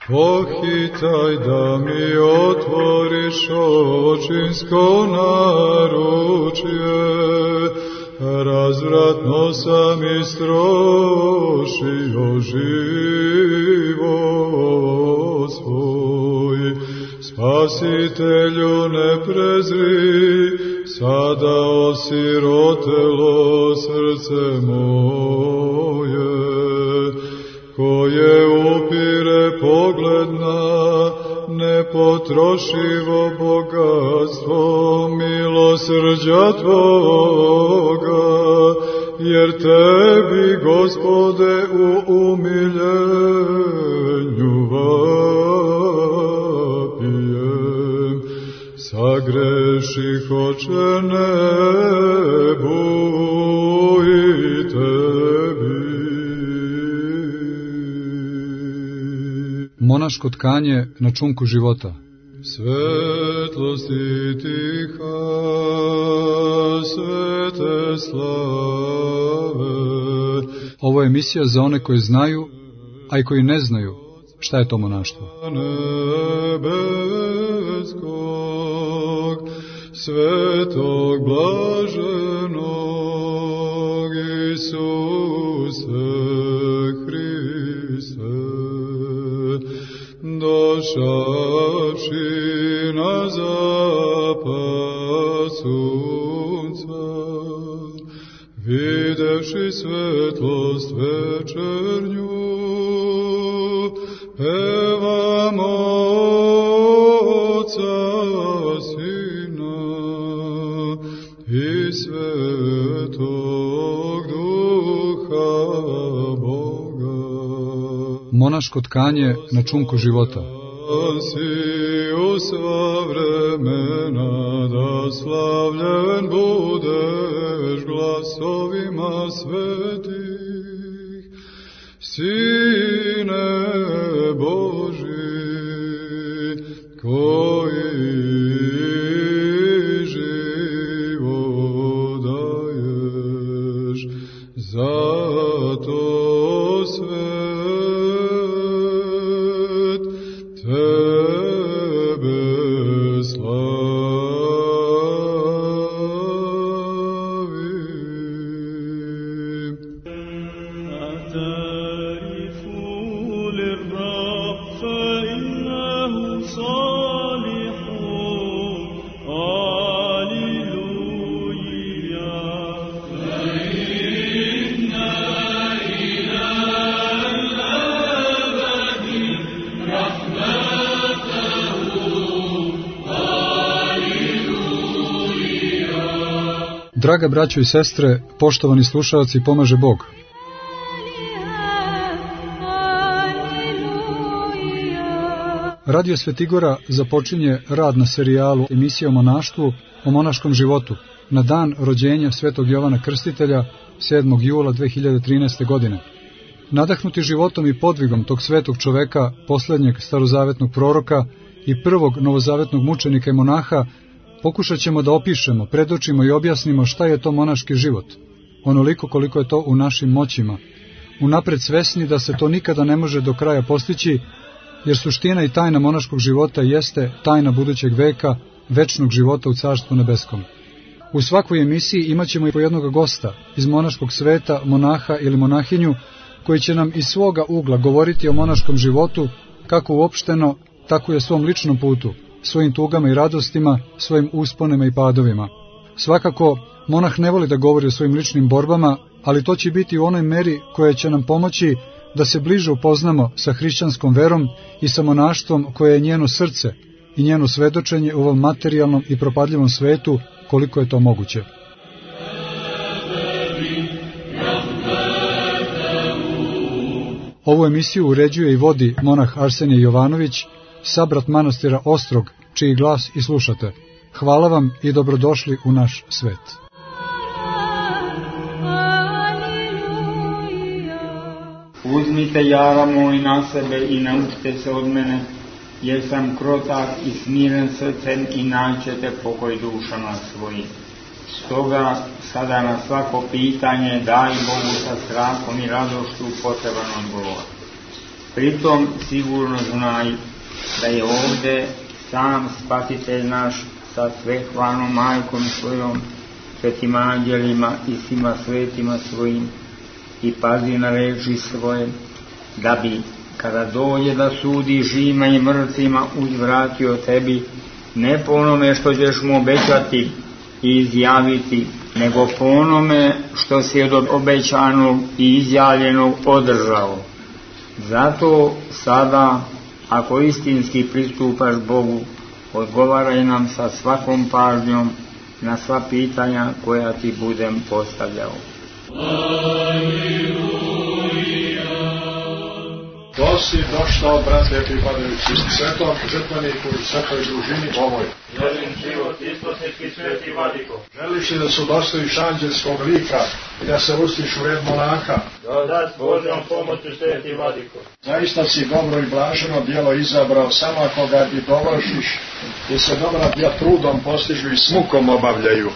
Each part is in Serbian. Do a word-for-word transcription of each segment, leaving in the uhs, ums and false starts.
Pohitaj da mi otvoriš očinsko naručje, razvratno sam istrošio život svoj. Spasitelju ne prezri, sada osirotelo srce moje, koje upire pogled na nepotrošivo bogatstvo milosrđa Tvoga, jer Tebi, Gospode, u umiljenju vapijem. Sagreših, Oče, nebu i Tebi. Monaško tkanje na čunku života. Svetlosti tiha, svete slave. Ovo je emisija za one koji znaju, a i koji ne znaju šta je to monaštvo. Nebeskog, svetog blaženog Isuse Hriste, došavši na zapad sunca, videvši svetlost večernju, pevamo Otca, Sina i Svetog Duha Boga. Monaško tkanje na čunku života. Si u sva vremena, da slavljen budeš glasovima svetih, Sine Boži, koji život daješ, zato sve Tebe slavim. أعترفوا للرب فإنه صالح. هاليلويا. فإن إلى الأبد Draga braćo i sestre, poštovani slušalci, pomaže Bog. Radio Svetigora započinje rad na serijalu emisije o monaštvu, o monaškom životu, na dan rođenja svetog Jovana Krstitelja, sedmog jula dve hiljade trinaeste. godine. Nadahnuti životom i podvigom tog svetog čoveka, poslednjeg starozavetnog proroka i prvog novozavetnog mučenika i monaha, pokušat ćemo da opišemo, predočimo i objasnimo šta je to monaški život, onoliko koliko je to u našim moćima, unapred svesni da se to nikada ne može do kraja postići, jer suština i tajna monaškog života jeste tajna budućeg veka, večnog života u Carstvu nebeskom. U svakoj emisiji imat ćemo i po jednog gosta iz monaškog sveta, monaha ili monahinju, koji će nam iz svoga ugla govoriti o monaškom životu, kako uopšteno, tako i o svom ličnom putu, svojim tugama i radostima, svojim usponima i padovima. Svakako, monah ne voli da govori o svojim ličnim borbama, ali to će biti u onoj meri koja će nam pomoći da se bliže upoznamo sa hrišćanskom verom i sa monaštvom koje je njeno srce i njeno svedočenje u ovom materijalnom i propadljivom svetu, koliko je to moguće. Ovu emisiju uređuje i vodi monah Arsenije Jovanović, sabrat manastira Ostrog, čiji glas i slušate. Hvala vam i dobrodošli u naš svet. Uzmite jara moj na sebe i naučite se od mene, jer sam krotak i smiren srcem i naćete pokoj dušama svojim. Stoga sada na svako pitanje daj Bogu sa strahom i radošću potreban odgovor. Pritom sigurno znaj da je ovde sam Spasitelj naš sa svehvalnom majkom svojom, svetim anđelima i svima svetima svojim, i pazi na reči svoje, da bi, kada dođe da sudi živima i mrtvima, uzvratio tebi, ne po onome što ćeš mu obećati i izjaviti, nego po onome što si od obećanog i izjavljenog održao. Zato sada, ako istinski pristupaš Bogu, odgovaraj nam sa svakom pažnjom na sva pitanja koja ti budem postavljao. To si došao, brate, pripadajući svetom žrtveniku i svetoj družini ovoj. Želim život, isposnički sveti vladiko. Želiš li da se udostojiš anđelskog lika i da se ustiš u red monaha? Da, s Božjom pomoću sveti vladiko. Zaista si dobro i blaženo djelo izabrao, samo ako ga ti dovršiš, jer se dobra djela trudom postižu i s mukom obavljaju.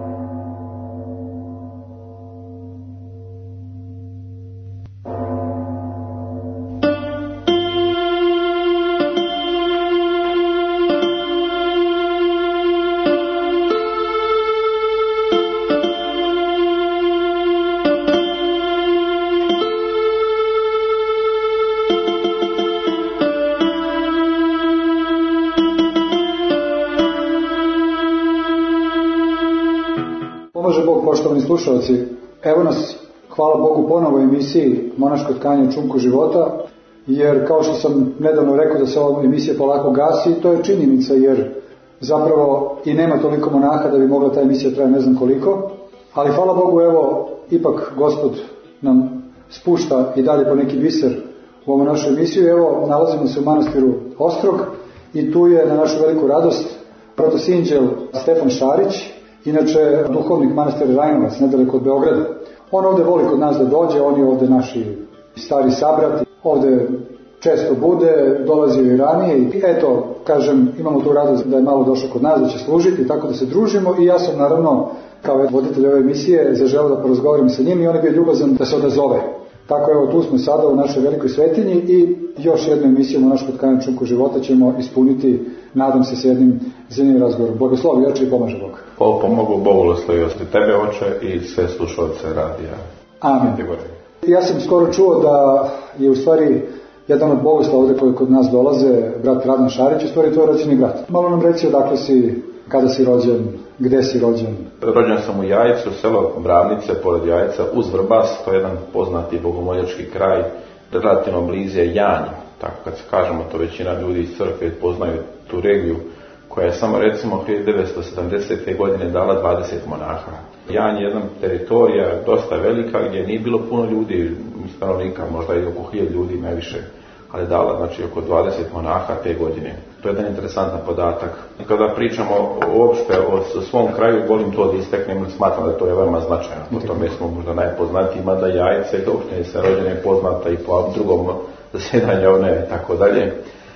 Pomože Bog, poštovani slušalci. Evo nas, hvala Bogu, ponovo emisiji Monaško tkanje u čumku života, jer kao što sam nedavno rekao da se ova emisija polako gasi, to je činjenica, jer zapravo i nema toliko monaha da bi mogla ta emisija traje ne znam koliko, ali hvala Bogu, evo, ipak Gospod nam spušta i dalje po neki biser u ovu našu emisiju. Evo, nalazimo se u manastiru Ostrog i tu je na našu veliku radost protosinđel Stefan Šarić, inače duhovnik manastira Rajnovac, nedaleko od Beograda. On ovdje voli kod nas da dođe, on je ovdje naši stari sabrati, ovdje često bude, dolazio i ranije i eto, kažem, imamo tu radost da je malo došao kod nas, da će služiti, tako da se družimo i ja sam naravno, kao voditelj ove emisije, zaželeo da porazgovaram sa njim i on je bio ljubazan da se odazove. Tako evo, tu smo sada u našoj velikoj svetinji i još jednu emisiju Monaško tkanje u čumku života ćemo ispuniti, nadam se, s jednim zanimljivim razgovorom. Blagoslovi oče i pomaže Bog. Bog pomogu, Bog blagosloviosti tebe, oče, i sve slušalce radija. Amen. Ja sam skoro čuo da je u stvari jedan od bogoslova ovdje koji kod nas dolaze, brat Radan Šarić, u stvari to je rođeni brat. Malo nam reći odakle si, kada si rođen, gde si rođen? Rođen sam u Jajcu, selo Bravnice, pored Jajca, uz Vrbas, to je jedan poznati bogomoljački kraj, relativno blizu je Janj. Tako kad se kažemo, to većina ljudi iz crkve poznaju tu regiju, koja je samo recimo hiljadu devetsto sedamdesete. godine dala dvadeset monaha. Janj je jedna teritorija dosta velika gdje nije bilo puno ljudi, stanovnika, možda i oko hiljadu ljudi najviše, ali dala znači oko dvadeset monaha te godine. To je jedan interesantan podatak. Kada pričamo uopšte o svom kraju, volim to da isteknem, jer smatram da to je veoma značajno. Po tome smo možda najpoznatiji, mada Jajce i opštine se rođene poznata i po drugom zasjedanju one tako dalje.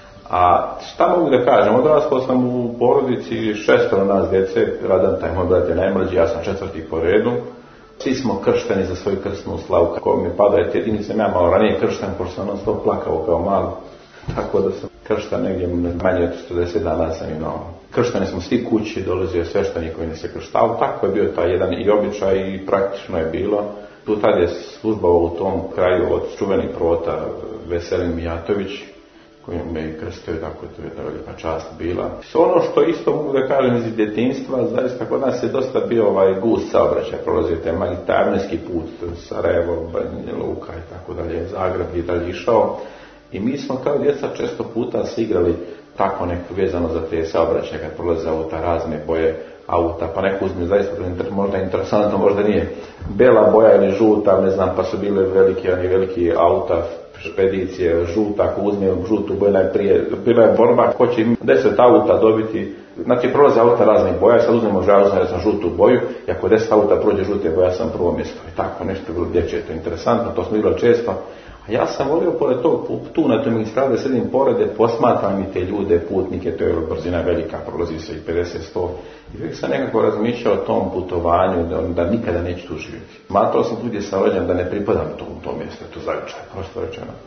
A šta mogu da kažem, odrastao sam u porodici, šestoro nas djece, Radan, taj moj brat je najmlađi, ja sam četvrti po redu. Svi smo kršteni za svoju krstnu slavu. Kako mi pada jedini sam ja malo ranije kršten, pošto sam non stop plakao kao malo. Tako da sam kršten negdje manje od četrdeset dana sam imao. Kršteni smo svi kući, dolazio sveštenik koji nas je krštao. Tako je bio taj jedan i običaj i praktično je bilo. Tu tad je službao u tom kraju od čuvenih prota Veselin Mijatović, koji me i krstio, tako je to jedna velika čast bila. Ono što isto mogu da kažem iz djetinjstva, zaista kod nas je dosta bio ovaj gust saobraćaj, prolazio taj magitarnijski put, Sarajevo, Banja Luka i tako dalje, Zagreb i dalje išao. I mi smo kao djeca često puta se igrali tako neko vezano za te saobraćaje, kad prolaze auta, razne boje auta, pa neko uzme zaista možda interesantno, možda nije bela boja ili žuta, ne znam, pa su bile veliki, oni veliki auta, špedicije, žuta, ako uzme žutu boju najprije, bila je borba, ko će deset auta dobiti, znači prolaze auta raznih boja, sad uzmemo žalu za žutu boju, i ako deset auta prođe žute boja, sam prvo mjesto, i tako nešto bilo dječje, to je interesantno, to smo igrali često. A ja sam volio pored tog, tu na toj magistrali sedim porede, posmatram i te ljude, putnike, to je brzina velika, prolazi se i pedeset sto. I uvijek sam nekako razmišljao o tom putovanju, da, da nikada neću tu živjeti. Smatrao sam tu gdje sam rođen da ne pripadam tom, tom mjestu, to zavičaj, prosto rečeno.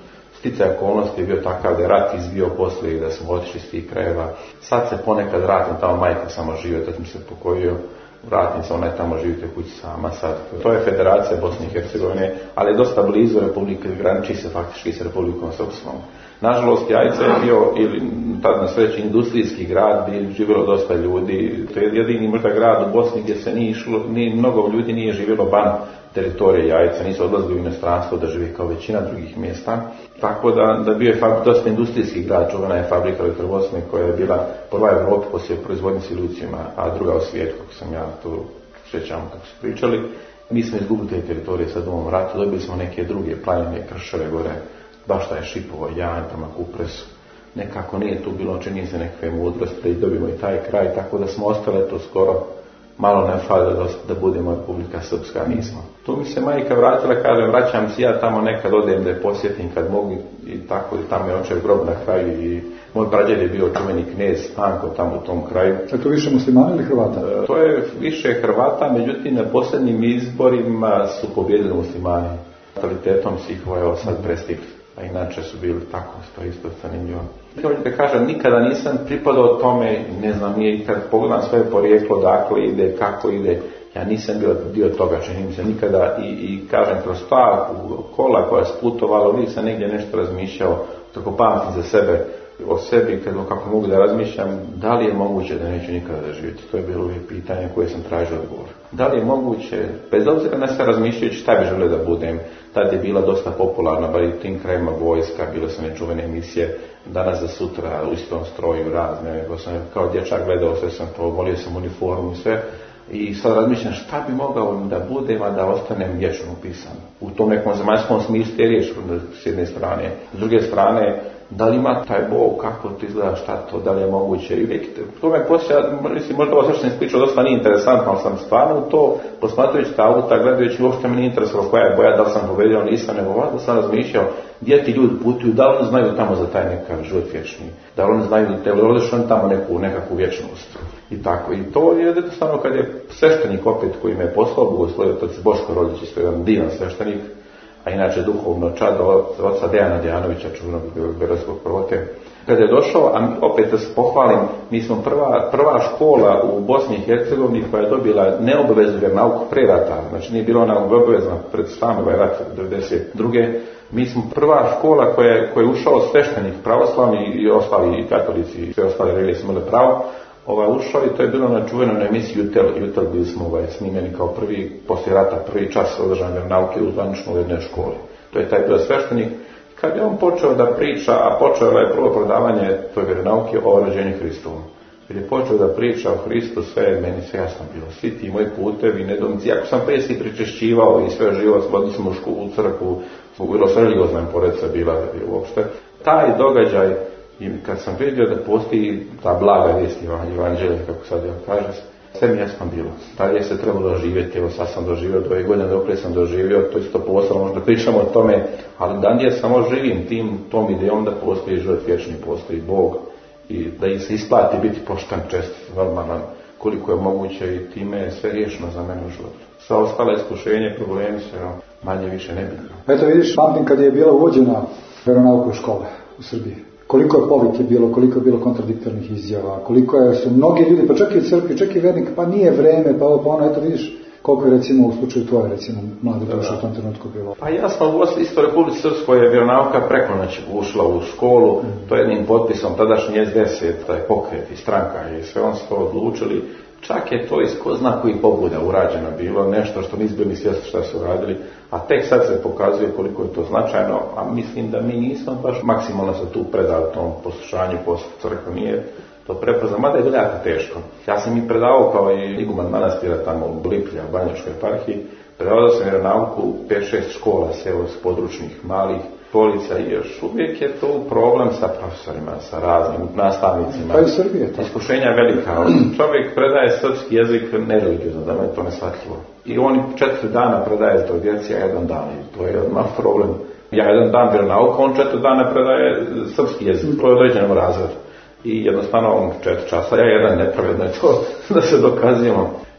sticaj okolnosti je bio takav da je rat izbio poslije i da smo otišli iz tih krajeva. Sad se ponekad vratim, tamo majka samo žive, tad mi se pokojio, vratim se, ona je tamo živite u kući sama sad. To je Federacija Bosne i Hercegovine, ali je dosta blizu Republike, graniči se faktički sa Republikom Srpskom. Nažalost, Jajce je bio, ili tad na sreći, industrijski grad gdje je živjelo dosta ljudi. To je jedini možda grad u Bosni gdje se nije išlo, ni mnogo ljudi nije živjelo van teritorije Jajca, nisu odlazili u inostranstvo da živi kao većina drugih mjesta. Tako da, da bio je fab, dosta industrijski grad, čuvena je fabrika Elektrobosne koja je bila prva u Evropi poslije proizvodnje silucijuma, a druga u svijetu, kako sam ja tu sjećam kako su pričali. Mi smo izgubili te teritorije sad u ovom ratu, dobili smo neke druge planine, krševe gore, baš taj Šipovo, Janj, prema Kupresu. Nekako nije tu bilo, čini se nekakve mudrosti da dobimo i taj kraj, tako da smo ostali to skoro malo ne fali da, da budemo Republika Srpska, nismo. Tu mi se majka vratila, kaže, vraćam se ja tamo nekad odem da je posjetim kad mogu i tako, i tamo je očev grob na kraju i moj prađed je bio čuveni knez Stanko tamo u tom kraju. A to više muslimana ili Hrvata? E, to je više Hrvata, međutim na posljednjim izborima su pobjedili muslimani. Totalitetom si ih evo sad prestigli, a inače su bili tako, to je isto zanimljivo. Da kažem, nikada nisam pripadao tome, ne znam, nije i kad pogledam svoje porijeklo, dakle ide, kako ide, ja nisam bio dio toga, čini mi se nikada i, i kažem, kroz ta kola koja je sputovala, uvijek sam negdje nešto razmišljao, tako pamtim za sebe, o sebi, kad, kako mogu da razmišljam, da li je moguće da neću nikada da živjeti, to je bilo uvijek pitanje koje sam tražio odgovor. Da li je moguće, bez obzira na sve razmišljajući šta bi želio da budem, tad je bila dosta popularna, bar i u tim krajima vojska, bile su nečuvene emisije, danas za sutra u istom stroju razne, nego sam kao dječak gledao sve sam to, volio sam uniformu i sve, i sad razmišljam šta bi mogao da budem, a da ostanem vječno upisan. U tom nekom zemaljskom smislu je riječ s jedne strane. S druge strane, da li ima taj Bog, kako to izgleda, šta to, da li je moguće. I uvijek, to me poslije, mislim, možda ovo sve što sam ispričao dosta nije interesantno, ali sam stvarno to, posmatrajući ta auta, gledajući, uopšte me nije interesovalo koja je boja, da li sam povedao, nisam, nego ovako sam razmišljao, gdje ti ljudi putuju, da li oni znaju tamo za taj nekakav život vječni, da li oni znaju, da li odeš oni tamo neku, nekakvu vječnost. I tako, i to je jednostavno kad je sveštenik opet koji me je poslao, bogoslovio otac Boško Rodić, isto jedan divan sveštenik, a inače duhovno čado oca Dejana Dejanovića, čuvenog beogradskog proroka. Kada je došao, a opet da se pohvalim, mi smo prva, prva škola u Bosni i Hercegovini koja je dobila neobaveznu vjeronauku pre rata, znači nije bila ona obavezna pred sam ovaj rat devedeset druge. Mi smo prva škola koja je, koja je ušao sveštenik pravoslavni i ostali i katolici i sve ostale religije su imali pravo. Ovaj, ušao i to je bilo na čuvenoj emisiji Jutel, Jutel bili smo ovaj, snimeni kao prvi, poslije rata, prvi čas održane vjeronauke u zvanično u jednoj školi. To je taj bio sveštenik. Kad je on počeo da priča, a počeo je prvo predavanje toj vjeronauke o rođenju Hristovom. Kad je počeo da priča o Hristu, sve je meni sve jasno bilo. Svi ti moji putevi, nedomici. Ako sam prije si pričešćivao i sve živo, vodili smo u školu, u crkvu, bilo sve religiozna poredca bila uopšte. Taj događaj, i kad sam vidio da postoji ta blaga vijest evanđelja, kako sad ja kaže, sve mi jasno bilo. Da li je se trebalo živjeti, evo sad sam doživio dvoje godine, dok sam doživio, to isto posao, možda pričamo o tome, ali dan je samo živim tim, tom idejom da postoji život vječni, postoji Bog i da se isplati biti pošten, čest, normalan, koliko je moguće i time je sve riješeno za mene u životu. Sva ostala iskušenje, problemi se manje više nebitno. Eto vidiš, pamtim kad je bila uvođena vjeronauka u škole u Srbiji. Koliko je povike bilo, koliko je bilo kontradiktornih izjava, koliko je, su mnogi ljudi, pa čak i u crkvi, čak i vernik, pa nije vreme, pa ovo, pa ono, eto vidiš koliko je recimo u slučaju tvoje, recimo, mlade duše u tom trenutku bilo. Pa jasno, u isto Republici Srpskoj je vjeronauka preko noći ušla u školu, mm. to je jednim potpisom tadašnji S D S, taj pokret i stranka i sve on su to odlučili. Čak je to iz ko zna koji pobuda urađeno bilo, nešto što nisu bili svjesni šta su radili, a tek sad se pokazuje koliko je to značajno, a mislim da mi nismo baš maksimalno se tu predali tom poslušanju poslije crkve, nije to prepoznao, mada je bilo jako teško. Ja sam i predavao kao i iguman manastira tamo u Bliplja, u Banjačkoj eparhiji, predavao sam vjeronauku u pet šest škola seoskih područnih malih školica i još uvijek je to problem sa profesorima, sa raznim nastavnicima. Pa i Srbije. Iskušenja velika. Čovjek predaje srpski jezik nereligiozno, da me to ne shvatljivo. I on četiri dana predaje to djeci, a jedan dan. I to je odmah problem. Ja jedan dan vjeronauku, on četiri dana predaje srpski jezik, to je određenom razredu. I jednostavno on četiri časa, ja jedan nepravedno je to da se dokazujemo.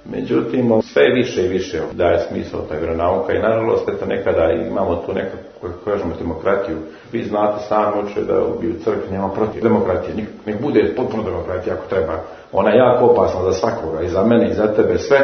Međutim, sve više i više daje smisao ta vjeronauka i nažalost eto nekada imamo tu nekako, kažemo, demokratiju. Vi znate sami uče da bi u crkvi nema protiv demokratije, nek, nek bude potpuno demokratija ako treba. Ona je jako opasna za svakoga, i za mene i za tebe sve,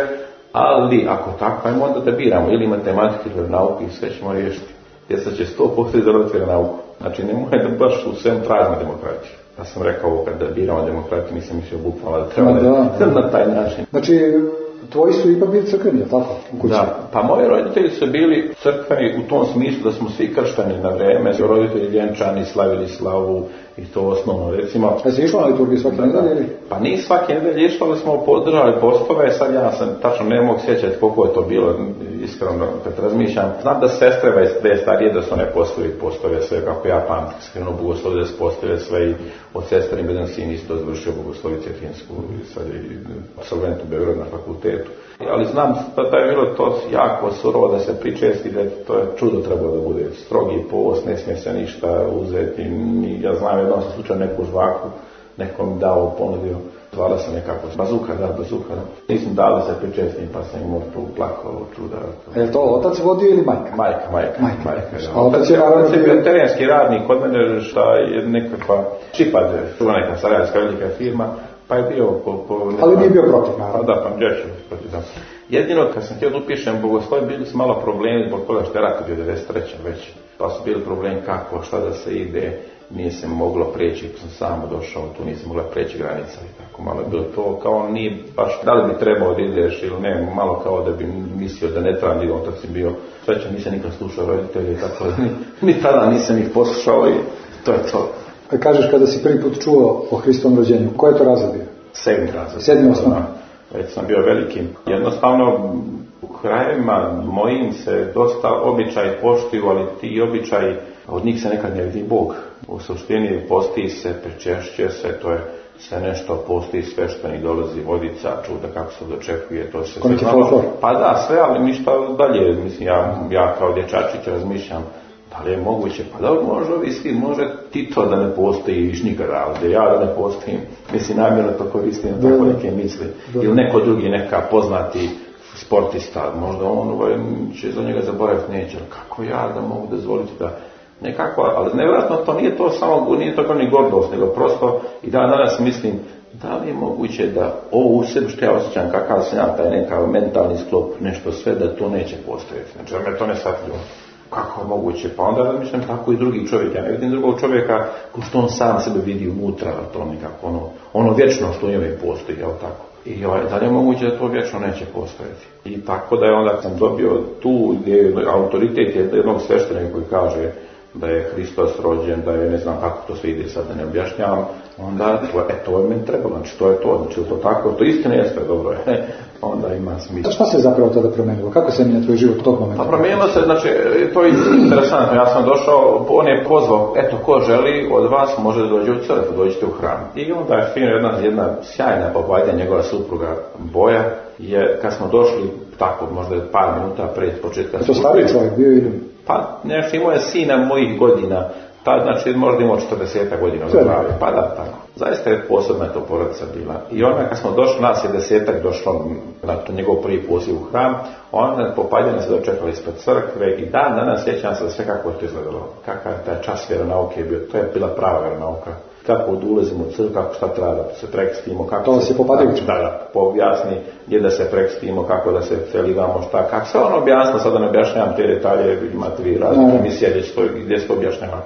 ali ako tako, ajmo onda da biramo ili matematike ili vjeronauku i sve ćemo riješiti. Djeca će sto posto izraditi vjeronauku. Znači nemoj da baš u svem tražimo demokratiju. Ja sam rekao ovo kada biramo demokratiju, nisam mislio bukvalno da treba da, da, da na taj način. Znači, tvoji su ipak bili crkveni, tako? U kući? Da, pa moji roditelji su bili crkveni u tom smislu da smo svi krštani na vreme, roditelji vjenčani, slavili slavu i to osnovno, recimo. A si išla na liturgiju svake nedelje ili? Pa nije svake nedelje išla, ali smo podržali postove, sad ja sam tačno ne mogu sjećati koliko je to bilo, iskreno kad razmišljam. Znam da sestre već starije da su ne postoji postove sve kako ja pamtim, iskreno bogoslovlje da se postave sve i od sestri jedan sin isto završio bogoslovicu Finsku i sad je absolvent u Beogradu na fakultetu. Ali znam da je bilo to jako surovo da se pričesti, da to je čudo trebalo da bude strogi post, ne smije se ništa uzeti. Ja znam jednom sam slučajno neku žvaku, nekom dao, ponudio, zvala se nekako bazuka, da, bazuka. Da. Nisam dao da se pričestim, pa sam imao plakao od čuda. Je li to otac vodio ili majka? Majka, majka. Majka. majka A otac je naravno bio terenski radnik kod mene, šta je nekakva Čipad, čuva neka sarajevska velika firma, pa je bio po... po ali nije bio protiv, naravno. Pa da, pa gdje ću protiv da. Jedino kad sam htio da upišem bogoslovje, bili su malo problemi zbog toga što je rat bio devedeset treće već. Pa su bili problemi kako, šta da se ide, nije se moglo preći, sam samo došao tu, nisam mogla preći granica i tako, malo je bilo to, kao nije baš, da li bi trebao da ideš ili ne, malo kao da bi mislio da ne trebam da idem, tad si bio, sveća nisam nikad slušao roditelje i tako, ni, ni tada nisam ih poslušao i to je to. A kažeš kada si prvi put čuo o Hristovom rođenju, koji je to razred bio? Sedmi razred. Sedmi osnovno. Već sam bio velikim. Jednostavno, u krajevima mojim se dosta običaji poštuju, ali ti običaji, od njih se nekad ne vidi Bog. U suštini posti se, prečešće se, to je sve nešto posti, svešteni dolazi vodica, čuda kako se dočekuje, to se... Koliki folklor? Pa da, sve, ali ništa dalje. Mislim, ja, ja kao dječačić razmišljam, da li je moguće, pa da može ovi svi, može Tito da ne postojiš nikada, ali ja da ne postojim, mislim, namjerno to koristim, da, tako neke misli, da. Ili neko drugi, neka poznati sportista, možda on ovaj, će za njega zaboraviti, neće, ali kako ja da mogu dozvoliti da nekako, ali nevjerojatno to nije to samo, nije to kao ni gordost, nego prosto i dan danas mislim, da li je moguće da ovo u sebi što ja osjećam, kakav sam ja, taj nekav mentalni sklop, nešto sve, da to neće postojati, znači da me to ne shvatljivo. Kako je moguće? Pa onda razmišljam tako i drugi čovjek. Ja ne vidim drugog čovjeka ko što on sam sebe vidi unutra, to nekako ono, ono vječno što u njemu postoji, jel tako? I ovaj, da li je moguće da to vječno neće postojati? I tako da je onda sam dobio tu gdje autoritet jednog sveštenika koji kaže da je Hristos rođen, da je ne znam kako to sve ide, sad da ne objašnjavam, onda to, e, to je meni trebalo, znači to je to, znači to tako, to istina jeste, dobro je, onda ima smisla. Šta se zapravo tada promenilo? Kako se mijenja tvoj život u tog momenta? Pa promijenilo se, znači, to je interesantno, ja sam došao, on je pozvao, eto, ko želi od vas može da dođe u crkvu, dođite u hram. I onda je fino jedna, jedna sjajna popajda njegova supruga Boja, je, kad smo došli, tako, možda par minuta pred početka... To stariji čovjek bio ili... Pa, nešto imao je sina mojih godina, tad, znači, možda imao četrdeset godina zdravlje, pa da, tako. Zaista je posebna to porodica bila. I onda, kad smo došli, nas je desetak došlo na to njegov prvi poziv u hram, onda popaljene se dočekali ispred crkve i dan danas sjećam se da sve kako je to izgledalo. Kakav je taj čas vjeronauke bio, to je bila prava vjeronauka. Kako ulazimo u crkvu, kako šta treba da se prekstimo, kako to se popadajući. Da, da, objasni gdje da se prekstimo, kako da se celivamo, šta, kako sve ono objasno, sada ne objašnjavam te detalje, imate vi različite emisije gdje, gdje se to objašnjava.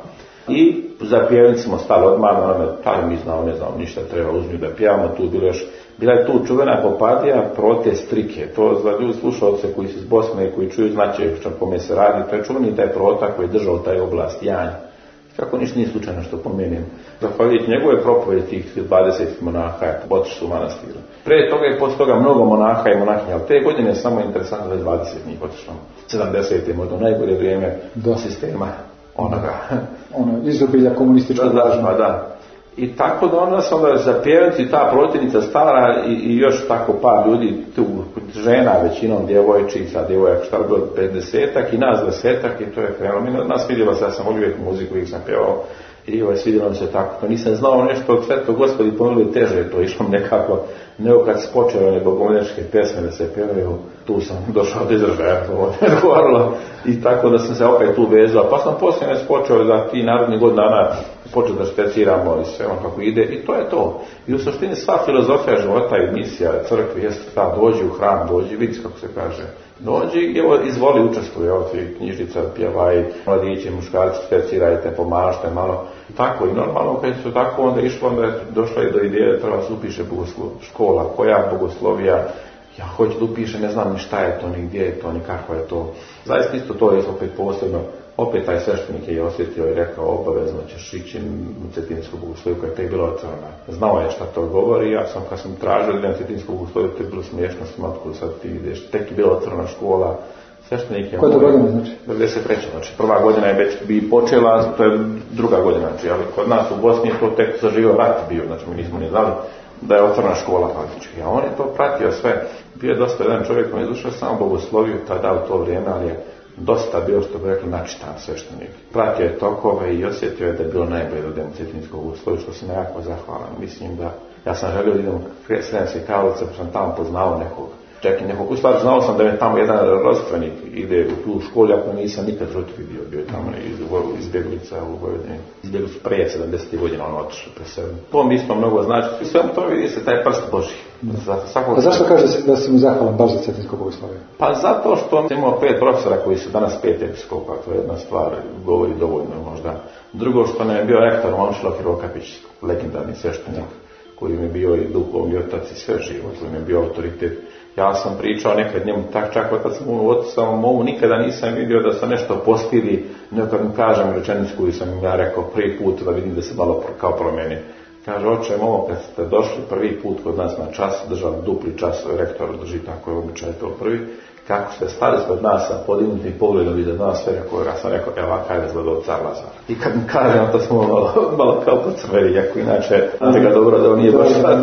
I za pjevnici smo stali odmah, onome, taj mi znao, ne znam, ništa treba uz nju da pjevamo, tu bilo još, bila je tu čuvena popadija, protest trike, to za ljudi slušalce koji su iz Bosne i koji čuju značaj što kome se radi, to je čuveni taj prota koji je držao taj oblast Janj. Kako ništa nije slučajno što pomenem. Zahvaljujući njegove propovedi tih dvadeset monaha, otišli su u manastira. Prije toga i posle toga mnogo monaha i monahinja, ali te godine je samo interesantno da je dvadeset njih otišlo. sedamdeset je možda najgore vrijeme do sistema onoga. Ono, izobilja komunističkog lažma. Da. I tako da onda sam onda za pjevanci ta protivnica stara i, i još tako par ljudi, tu žena većinom djevojčica, djevojaka šta bilo pedesetak i nas desetak i to je fenomen. Nas vidjela se, ja sam volio uvijek muziku, uvijek sam pjevao I ovaj, svidjelo mi se tako. To nisam znao nešto od Svetog Gospodi pomiluje teže, to išlo nekako, nego kad se počeo one bogomoljačke pesme da se pjevaju, tu sam došao do izražaja, to je govorilo. I tako da sam se opet tu vezao. Pa sam poslije počeo da ti narodni god dana počeo da špeciramo i sve ono kako ide i to je to. I u suštini sva filozofija života i misija crkve jeste ta, dođi u hram, dođi, vidi kako se kaže. Dođi i evo, izvoli učestvuje, evo ti knjižnica, pjevaj, mladići, muškarci, špecirajte, pomažite malo. Tako i normalno kad su tako onda išlo, onda je došla i do ideje da treba se upiše bogoslov, škola, koja bogoslovija, ja hoću da upišem, ne znam ni šta je to, ni gdje je to, ni kako je to. Zaista isto to je opet posebno. Opet taj sveštenik je osjetio i rekao obavezno ćeš ići u Cetinsku bogosloviju koja je tek bila otvorena. Znao je šta to govori, ja sam kad sam tražio da idem Cetinsku bogosloviju, to je bilo smiješno, sam otkud sad ti ideš, tek je bila otvorena škola. Sveštenik je... Koja to godina znači? devedeset treća znači prva godina je već bi počela, to je druga godina, znači, ali kod nas u Bosni je to tek zaživio rat bio, znači mi nismo ni znali da je otvorena škola praktički. A on je to pratio sve. Bio je dosta jedan čovjek koji je izušao samo bogosloviju tada u to vrijeme, ali je dosta bio, što bi rekli, načitan sveštenik. Pratio je tokove i osjetio je da je bilo najbolje da idem u Cetinskog bogosloviju, što sam jako zahvalan. Mislim da ja sam želio da idem u Sremske Karlovce, pa sam tamo poznao nekog. Čekaj, nekog, u stvari znao sam da je tamo jedan rodstvenik ide u tu školu, ako nisam nikad žrtvi bio, bio je tamo iz, izbjeglica u Vojvodini. Izbjegli su prije sedamdesetih godina, on otišao pre sebe. To mi isto mnogo znači. I sve to vidi se taj prst Božji. A zašto kaže da si mu zahvalan baš za Cetinsko bogoslovije? Pa zato što imamo pet profesora koji su danas pet episkopa, to je jedna stvar, govori dovoljno možda. Drugo što nam je bio rektor Momčilo Hirokapić, legendarni sveštenik, koji mi je bio i duhovni otac i sve živo, koji mi je bio autoritet. Ja sam pričao nekad njemu, tak čak kad sam u otisamom momu, nikada nisam vidio da sam nešto postili, nekad mi kažem rečenicu koju sam ja rekao prvi put da vidim da se malo kao promeni. Kaže, oče, momo, kad ste došli prvi put kod nas na čas, držali dupli čas, rektor drži tako je običaj to prvi, kako ste stali kod nas sa podignutim pogledom iza nas, sve rekao, ja sam rekao, evo, kaj je izgledao car Lazar. I kad mi kažem, to smo malo, malo kao pocrveli, jako inače, znate ga dobro da on nije baš tako.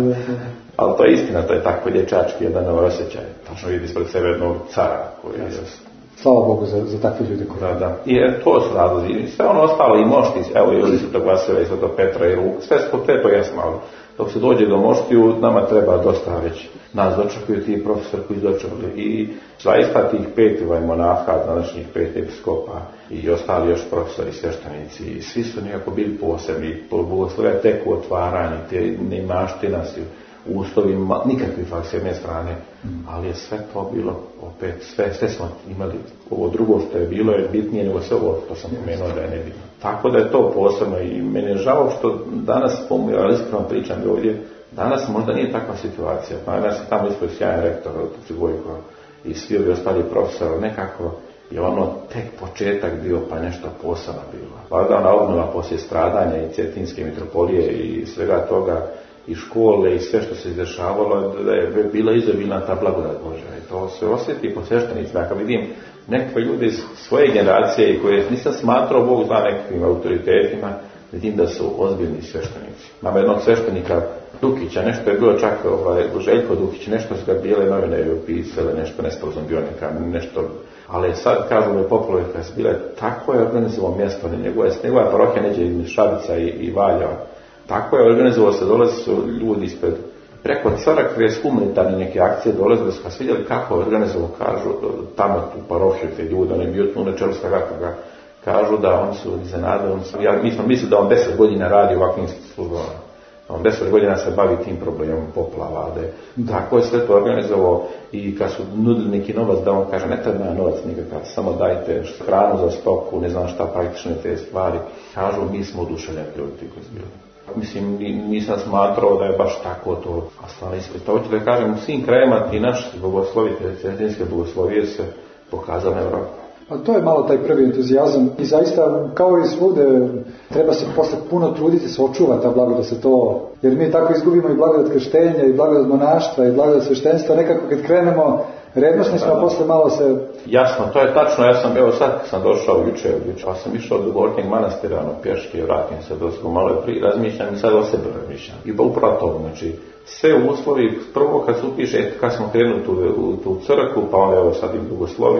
Ali to je istina, to je tako dječački jedan osjećaj. Tačno vidi ispred sebe jednog cara koji je... Slava Bogu za, za takve ljude koji... Da, da. I to su razlozi. I sve ono ostalo i mošti, evo i Svetog Vasila i Svetog Petra i Ruk, sve su te to jesmo, ali dok se dođe do moštiju, nama treba dosta već. Nas dočekuju ti profesori koji dočekali i zaista tih pet ovaj, monaha, današnjih pet episkopa i ostali još profesori, sveštenici, i svi su nekako bili posebni, bogoslovija tek u otvaranju, te neimaština si u uslovima, nikakvi fakt s jedne strane, ali je sve to bilo opet, sve, sve smo imali. Ovo drugo što je bilo je bitnije nego sve ovo što sam pomenuo da je nebitno. Tako da je to posebno i meni je žao što danas, ja iskreno pričam ovdje, danas možda nije takva situacija. Pa danas je tamo ispred sjajan rektor, otac Gojko i svi ovi ostali profesori, nekako je ono tek početak bio pa nešto posebno bilo. Valjda ona obnova poslije stradanja i Cetinske mitropolije i svega toga, i škole i sve što se izdešavalo, da je bila izobilna ta blagodat Božja. I to se osjeti po sveštenicima. Kad vidim nekakve ljude iz svoje generacije koje nisam smatrao Bog zna nekakvim autoritetima, vidim da su ozbiljni sveštenici. Imamo jednog sveštenika Dukića, nešto je bilo čak ovaj, Željko Dukić, nešto su ga bijele novine upisale, nešto nesporazum bio neka, nešto... Ali sad, kažu mi popularno, kad su bile, tako je organizovao mjesto, njegova, njegova parohija neđe iz Šabica i, i Valjava. Tako je organizovao se, dolazi su ljudi ispred, preko crkve, s humanitarne neke akcije dolaze, da su kad vidjeli kako je organizovao, kažu, tamo tu parohiju te ljude, on je bio tu na čelu svega, kažu da oni su iznenadili, on su, ja, mi smo mislili da on deset godina radi u ovakvim službama. On deset godina se bavi tim problemom poplava, da tako je sve to organizovao i kad su nudili neki novac, da on kaže, ne treba novac nikakav, samo dajte hranu za stoku, ne znam šta, praktične te stvari. Kažu, mi smo oduševljeni ljudi koji su bili. Mislim, nisam smatrao da je baš tako to. A stvarno ispred. To hoću da kažem, u svim krajima ti naši bogoslovite, cetinske bogoslovije se pokazali na Evropu. A to je malo taj prvi entuzijazam i zaista kao i svugde treba se posle puno truditi se očuva ta blagodat se to, jer mi tako izgubimo i blagodat krštenja i blagodat monaštva i blagodat sveštenstva, nekako kad krenemo rednosni smo, a posle malo se... Jasno, to je tačno, ja sam, evo sad sam došao jučer, pa sam išao do Gornjeg manastira, ono, pješke, vratim se do malo pri razmišljam i sad o sebe razmišljam. I pa upravo to, znači, sve uslovi, prvo kad se upiše, kad smo krenuli tu, u tu crkvu, pa onda evo sad i bogosloviju,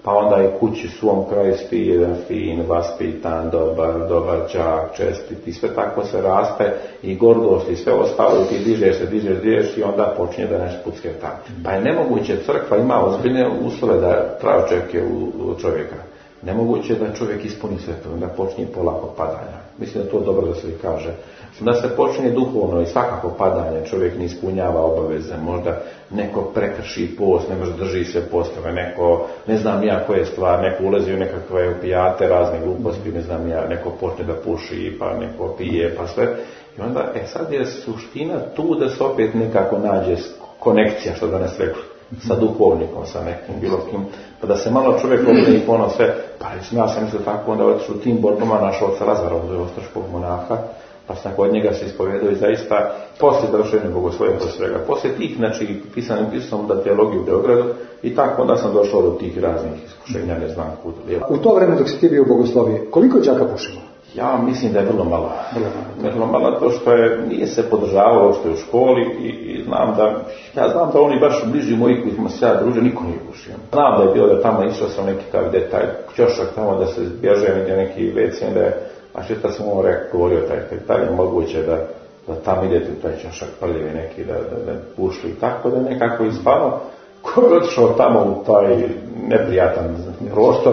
pa onda i kući svom kraju spi jedan fin, vaspitan, dobar, dobar đak, čestit i sve tako se raste i gordost i sve ostalo i ti dižeš se, dižeš, dižeš i onda počinje da nešto pucketa. Pa je nemoguće, crkva ima ozbiljne uslove da traje očekuje u, u čovjeka. Nemoguće da čovjek ispuni sve to, da počinje polako padanja. Mislim da to dobro da se i kaže. Da se počinje duhovno i svakako padanje, čovjek ne ispunjava obaveze, možda neko prekrši post, ne može drži se postave, neko, ne znam ja koje stvar, neko ulazi u nekakve opijate, razne gluposti, ne znam ja, neko počne da puši, pa neko pije, pa sve. I onda, e sad je suština tu da se opet nekako nađe konekcija, što danas rekli, sa duhovnikom, sa nekim bilo kim, pa da se malo čovjek obne i pono sve, pa recimo ja sam mislio tako, onda otišao u tim borbama našao oca Lazara, uzeo ostraškog monaha, pa sam kod njega se ispovedao i zaista poslije završenja bogoslovija po svega, poslije tih, znači pisanim pisom da teologiju u Beogradu i tako onda sam došao do tih raznih iskušenja, ne znam kud. U to vreme dok si ti bio u bogosloviji, koliko đaka pušilo? Ja mislim da je vrlo malo. Vrlo malo to što je, nije se podržavalo što je u školi i, i znam da, ja znam da oni baš bliži moji koji smo se ja druže, niko nije pušio. Znam da je bilo da tamo išao sam neki taj detalj, ćošak tamo da se bježe negdje neki vecin, da je, a što šta sam ovo rekao, govorio taj detalj, moguće da, da tamo idete u taj ćošak prljivi neki, da, da, da pušli i tako da nekako izvano, ko je otišao tamo u taj neprijatan prostor.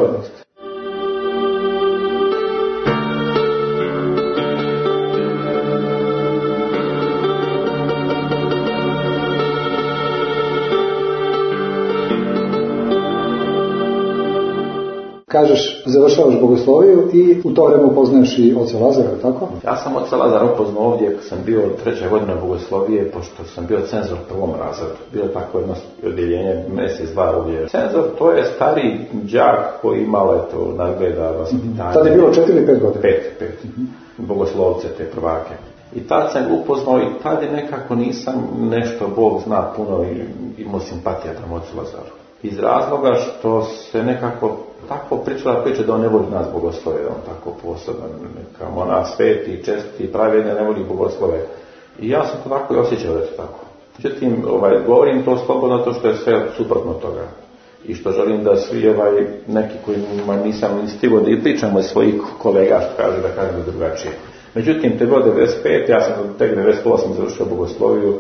Kažeš, završavaš bogosloviju i u to vreme upoznaješ i oca Lazara, tako? Ja sam oca Lazara upoznao ovdje kad sam bio treća godina bogoslovije, pošto sam bio cenzor u prvom razredu. Bilo je tako jedno odjeljenje, mjesec, dva ovdje. Cenzor, to je stari đak koji malo je to nadgleda vaspitanje. Mm-hmm. Tad je bilo četiri ili pet godina? Pet, pet. Mm-hmm. Bogoslovce, te prvake. I tad sam upoznao i tad je nekako nisam nešto, Bog zna puno i imao simpatija prema ocu Lazaru. Iz razloga što se nekako tako pričala priča da on ne voli nas bogoslove, da on tako poseban, neka ona sveti, česti, pravedne, ne voli bogoslove. I ja sam to tako i osjećao da je tako. Međutim, ovaj, govorim to slobodno to što je sve suprotno toga. I što želim da svi ovaj, neki koji nisam ni stigao da i pričamo iz svojih kolega, što kaže da kažem da drugačije. Međutim, te bilo devedeset pet, ja sam tek devedeset osam završio bogosloviju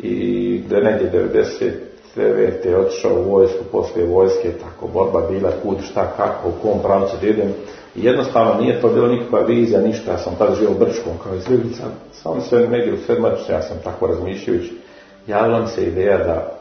i da negdje devedeset devete je otišao u vojsku, poslije vojske, tako borba bila, kud, šta, kako, u kom pravcu da idem. I jednostavno nije to bilo nikakva vizija, ništa, ja sam tada živio u Brčkom kao izbjeglica, samo se negdje u sedmačice, ja sam tako razmišljajući, javila mi se ideja da,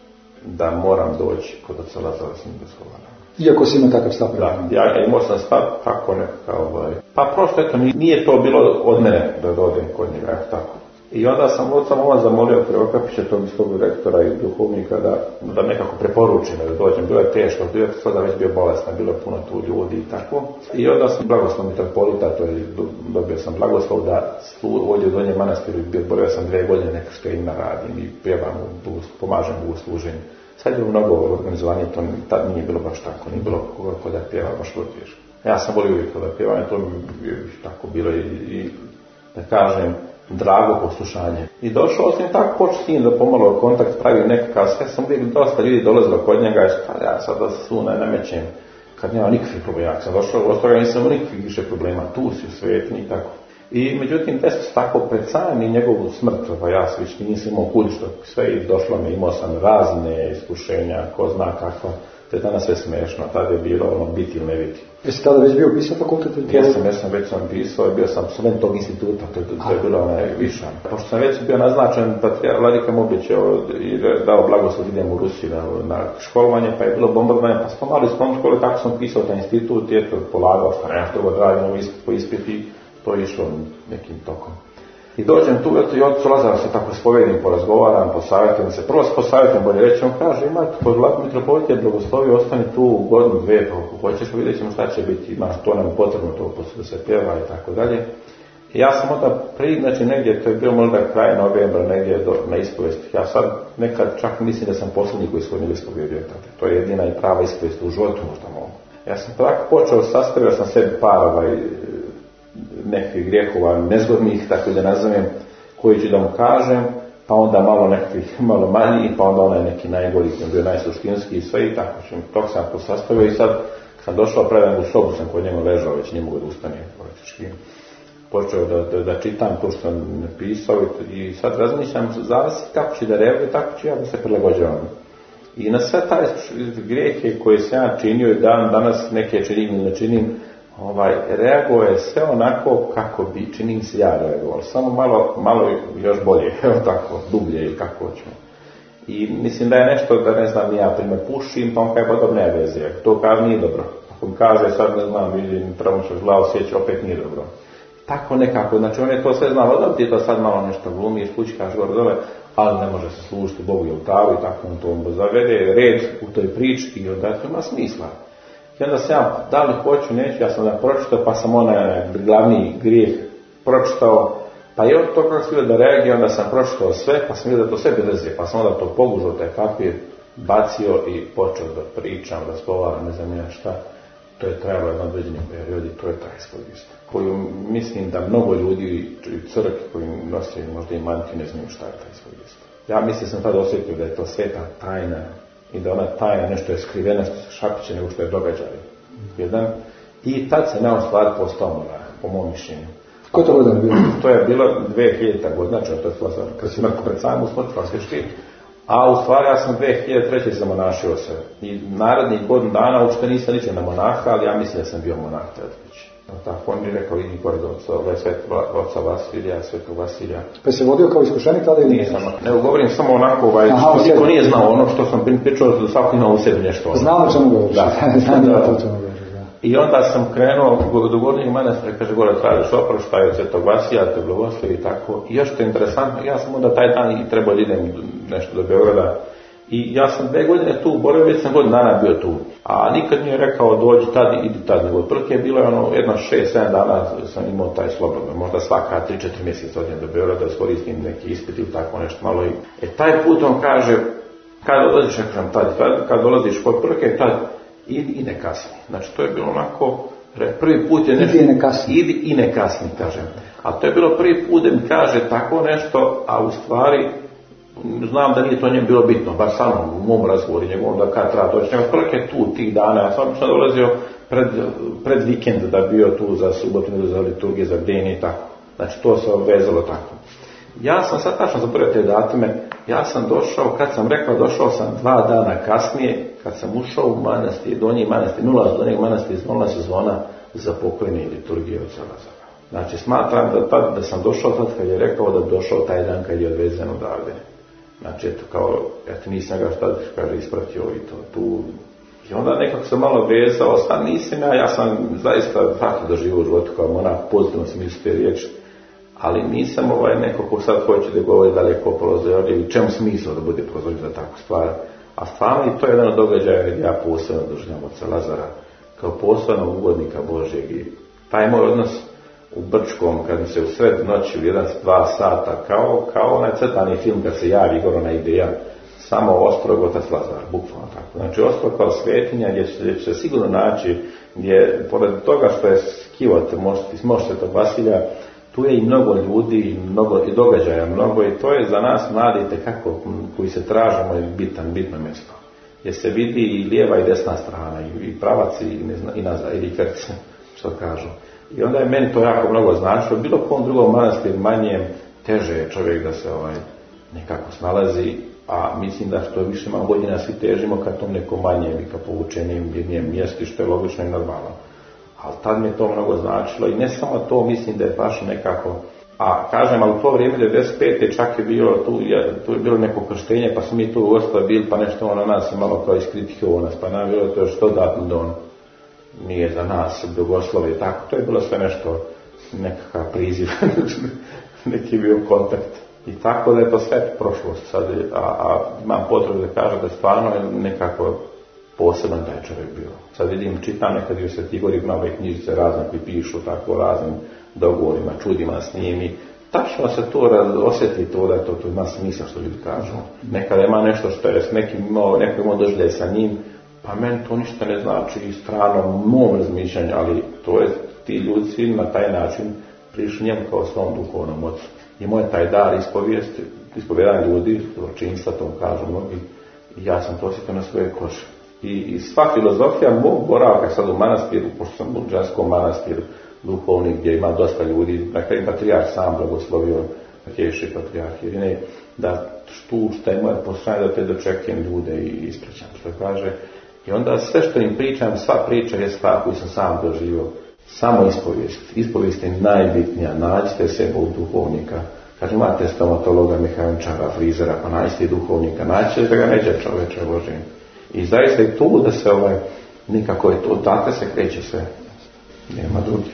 da moram doći kod oca Lazara s njim razgovarati. Iako si imao takav stav? Da, ja imao sam stav tako nekakav, ovaj. Pa prosto eto, nije to bilo od mene da dodem kod njega, eto tako. I onda sam od samoma zamolio Preokapića, tog istog rektora i duhovnika, da, da nekako preporučim da dođem. Bilo je teško, bio je sada već bio bolestan, bilo je puno tu ljudi i tako. I onda sam blagoslov mitropolita, to je, dobio sam blagoslov da ovdje u Donjem Manastiru, borio sam dve godine neka što ima radim i pjevam, pomažem u služenju. Sad je bilo mnogo organizovanje, to tad nije bilo baš tako, nije bilo ko da pjeva baš vrlo teško. Ja sam volio uvijek da pjevanje, to mi je tako bilo i, i da kažem, drago poslušanje. I došao sam tako počeo s njim da pomalo kontakt pravi nekakav, sve sam uvijek dosta ljudi dolazilo kod njega i kada ja sad da se tu ne namećem, kad nema nikakvih problema. Ja sam došao od toga nisam nikakvih više problema, tu si u svijetu i tako. I međutim, desilo se tako pred sam i njegovu smrt, pa ja sam već nisam imao kud što sve i došlo mi, imao sam razne iskušenja, ko zna kakva. To je danas sve smiješno, tada je bilo ono biti ili ne biti. Jesi tada već bio pisao fakultet? Jesam, jesam, već sam pisao, bio sam student tog instituta, to je, to je bilo onaj višan. Pošto sam već bio naznačen, patrijarh Vladika mu obećao i dao blagoslov idem u Rusiju na, na školovanje, pa je bilo bombardovanje, pa smo malo iz tom škole, tako sam pisao taj institut, je to polagao, što nema što god radim po ispiti, to je išlo nekim tokom. I dođem tu, eto, i ocu Lazara se tako spovedim, porazgovaram, posavjetujem se. Prvo se posavjetujem, bolje reći, on kaže, imate kod Vlad mitropolit je blagoslovio, ostani tu godinu, dve, pa ako hoćeš, pa vidjet ćemo šta će biti, imaš to nam potrebno to da se pjeva i tako dalje. I ja sam onda prije, znači negdje, to je bio možda kraj novembra, negdje do, na ispovesti. Ja sad nekad čak mislim da sam posljednji koji svoj njega ispovjedio tada. To je jedina i prava ispovest u životu možda mogu. Ja sam tako počeo, sastavio sam sebi par ovaj, nekih grijehova nezgodnih, tako da nazovem, koji ću da mu kažem, pa onda malo nekih, malo manji, pa onda onaj neki najgori, koji je bio najsuštinski i sve i tako. Tog sam to sastavio i sad sam došao predan u sobu, sam kod njega ležao, već nije mogu da ustane praktički. Počeo da, da, da čitam to što sam napisao i, i sad razmišljam, zavisi kako će da reaguje, tako ću ja da se prilagođavam. I na sve taj grijehe koje sam ja činio i dan, danas neke činim ili ne činim, ovaj, reaguje sve onako kako bi, činim se ja reagovao, samo malo, malo još bolje, evo tako, dublje ili kako hoćemo. I mislim da je nešto da ne znam, ja primjer pušim, pa on kaj pa dobro ne veze, to kaže nije dobro. Ako mi kaže sad ne znam, vidim, pravo ćeš glavu sjeći, opet nije dobro. Tako nekako, znači on je to sve znao, da ti to sad malo nešto glumi, ispućkaš gore dole, ali ne može se služiti Bogu i oltaru i tako on to zavede red u toj priči i onda to ima smisla. I onda sam ja, da li hoću, neću, ja sam da pročitao, pa sam onaj glavni grijeh pročitao, pa i od toga sam vidio da reagije, onda sam pročitao sve, pa sam vidio da to sve beleze, pa sam onda to pogužao, taj papir, bacio i počeo da pričam, da spovaram, ne znam ja šta. To je trajalo jedan određeni period i to je ta ispovijest, koju mislim da mnogo ljudi i crkvi koji nose možda i mantiju ne znaju šta je ta ispovijest. Ja mislim sam tada osjetio da je to sveta tajna i da ona tajna nešto je skrivena što se šapiće nego što je događaj. Jedan. I tad se nam stvar postao mora, po mom mišljenju. Ko to godina bilo? To je bilo dve hiljadita godina, znači to je stvar, kad si mrko pred samom smrt, klasički. A u stvari ja sam dve hiljade treće zamonašio se. I narednih godinu dana uopšte nisam ničem na monaha, ali ja mislim da sam bio monah tada već. No, tako on mi rekao, idi pored oca, svetog oca Vasilija, svetog Vasilija. Pa se vodio kao iskušenik tada ili nisam? Ne, govorim samo onako, ovaj, Aha, što niko nije znao ono što sam pričao, da svako ima u sebi nešto. Ono. Znam o čemu govoriš. Da, znam da, da, o čemu govoriš. I onda sam krenuo do gornjeg manastira, kaže gore tražiš oproštaj od svetog Vasilija, te blagoslovi i tako. I još što je interesantno, ja sam onda taj dan i trebao da idem nešto do Beograda. I ja sam dve godine tu, borio već sam godinu dana bio tu. A nikad mi je rekao dođi tad, idi tad. Nego otprilike je bilo ono, jedno šest, sedam dana sam imao taj slobodno. Možda svaka tri, četiri mjeseca odem do Beograda, iskoristim neki ispit ili tako nešto malo. E taj put on kaže, kad dolaziš, tad, kad, kad dolaziš otprilike, tad idi i ne kasni. Znači to je bilo onako, prvi put je nešto, idi i ne kasni, idi i ne kasni, kažem. A to je bilo prvi put da mi kaže tako nešto, a u stvari znam da nije to njemu bilo bitno, bar samo u mom razgovoru njegovom da kad treba doći, nego kolike tu tih dana, ja sam obično dolazio pred, pred vikend da bio tu za subotu, za liturgije, za bdenje i tako. Znači to se obvezalo tako. Ja sam sad tačno zaboravio te datume, ja sam došao, kad sam rekao, došao sam dva dana kasnije, kad sam ušao u manastir, donji manastir, nula donjeg manastir, izvolila se zvona za pokojne liturgije od Salazara. Znači smatram da, tad, da sam došao tad kad je rekao da došao taj dan kad je odvezen odavde. Znači eto kao, eto nisam ga šta kaže ispratio i to tu. I onda nekako sam malo vezao, sad nisam ja, ja sam zaista tako doživio u životu kao monah, pozitivno sam mislio te riječi. Ali nisam ovaj neko ko sad hoće da govori da li je ko prozor ili čemu smisao da bude prozor za takvu stvar. A stvarno i to je jedan od događaja gdje ja posebno doživljam od Salazara kao posebnog ugodnika Božjeg. I taj moj odnos u Brčkom, kad mi se u sred noći u jedan, dva sata, kao, kao onaj crtani film kad se javi gore ona ideja, samo Ostrog otac Lazar, bukvalno tako. Znači Ostrog kao svetinja gdje će, gdje će se sigurno naći, gdje pored toga što je skivot moš svetog Vasilja, tu je i mnogo ljudi, i mnogo i događaja, mnogo i to je za nas mladi tekako koji se tražimo je bitan, bitno mjesto. Jer se vidi i lijeva i desna strana, i, i pravac i, ne zna, i nazad, ili krce, što kažu. I onda je meni to jako mnogo značilo. Bilo kom drugom manastiru manjem, teže je čovjek da se ovaj nekako snalazi, a mislim da što više imamo godina svi težimo ka tom nekom manjem i ka povučenijem jednijem mjestu, što je logično i normalno. Ali tad mi je to mnogo značilo i ne samo to, mislim da je baš nekako, a kažem, ali u to vrijeme devedeset pete čak je bilo, tu je, tu je bilo neko krštenje, pa smo mi tu ostali bili, pa nešto ono nas je malo kao iskritikovo nas, pa nam je bilo to još dodatno da on nije za nas blagoslove i tako, to je bilo sve nešto, nekakav priziv, neki bio kontakt. I tako da je to sve prošlost sad, a, a imam potrebu da kažem da stvarno je nekako poseban taj čovjek bio. Sad vidim, čitam nekad i u Sveti Gori nove knjižice razne koji pišu tako raznim dogovorima, čudima s njim i tačno se to osjeti to da to, to ima smisla što ljudi kažu. Nekada ima nešto što je s nekim imao, neko imao doživljaj sa njim, pa meni to ništa ne znači strano mom razmišljanju, ali to je ti ljudi na taj način prišli njemu kao svom duhovnom ocu. I moj taj dar ispovijesti, ispovjedanje ljudi, zločinstva, to kažu mnogi, i ja sam to osjetio na svoje kože. I, i sva filozofija mog boravka sad u manastiru, pošto sam u ženskom manastiru, duhovni, gdje ima dosta ljudi, na kraju patrijarh sam blagoslovio, Kješi patrijarh Irine, da tu što je moje poslanje da te dočekujem ljude i ispričam što kaže. I onda sve što im pričam, sva priča je stvar koju sam sam doživio. Samo ispovijest. Ispovijest je najbitnija. Nađite sebe u duhovnika. Kad imate stomatologa, mehaničara, frizera, pa nađite duhovnika. Nađite da ga neće čoveče Božije. I zaista je tu da se ovaj, nikako je to, odakle se kreće sve. Nema drugi.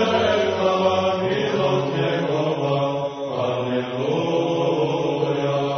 Alleluja.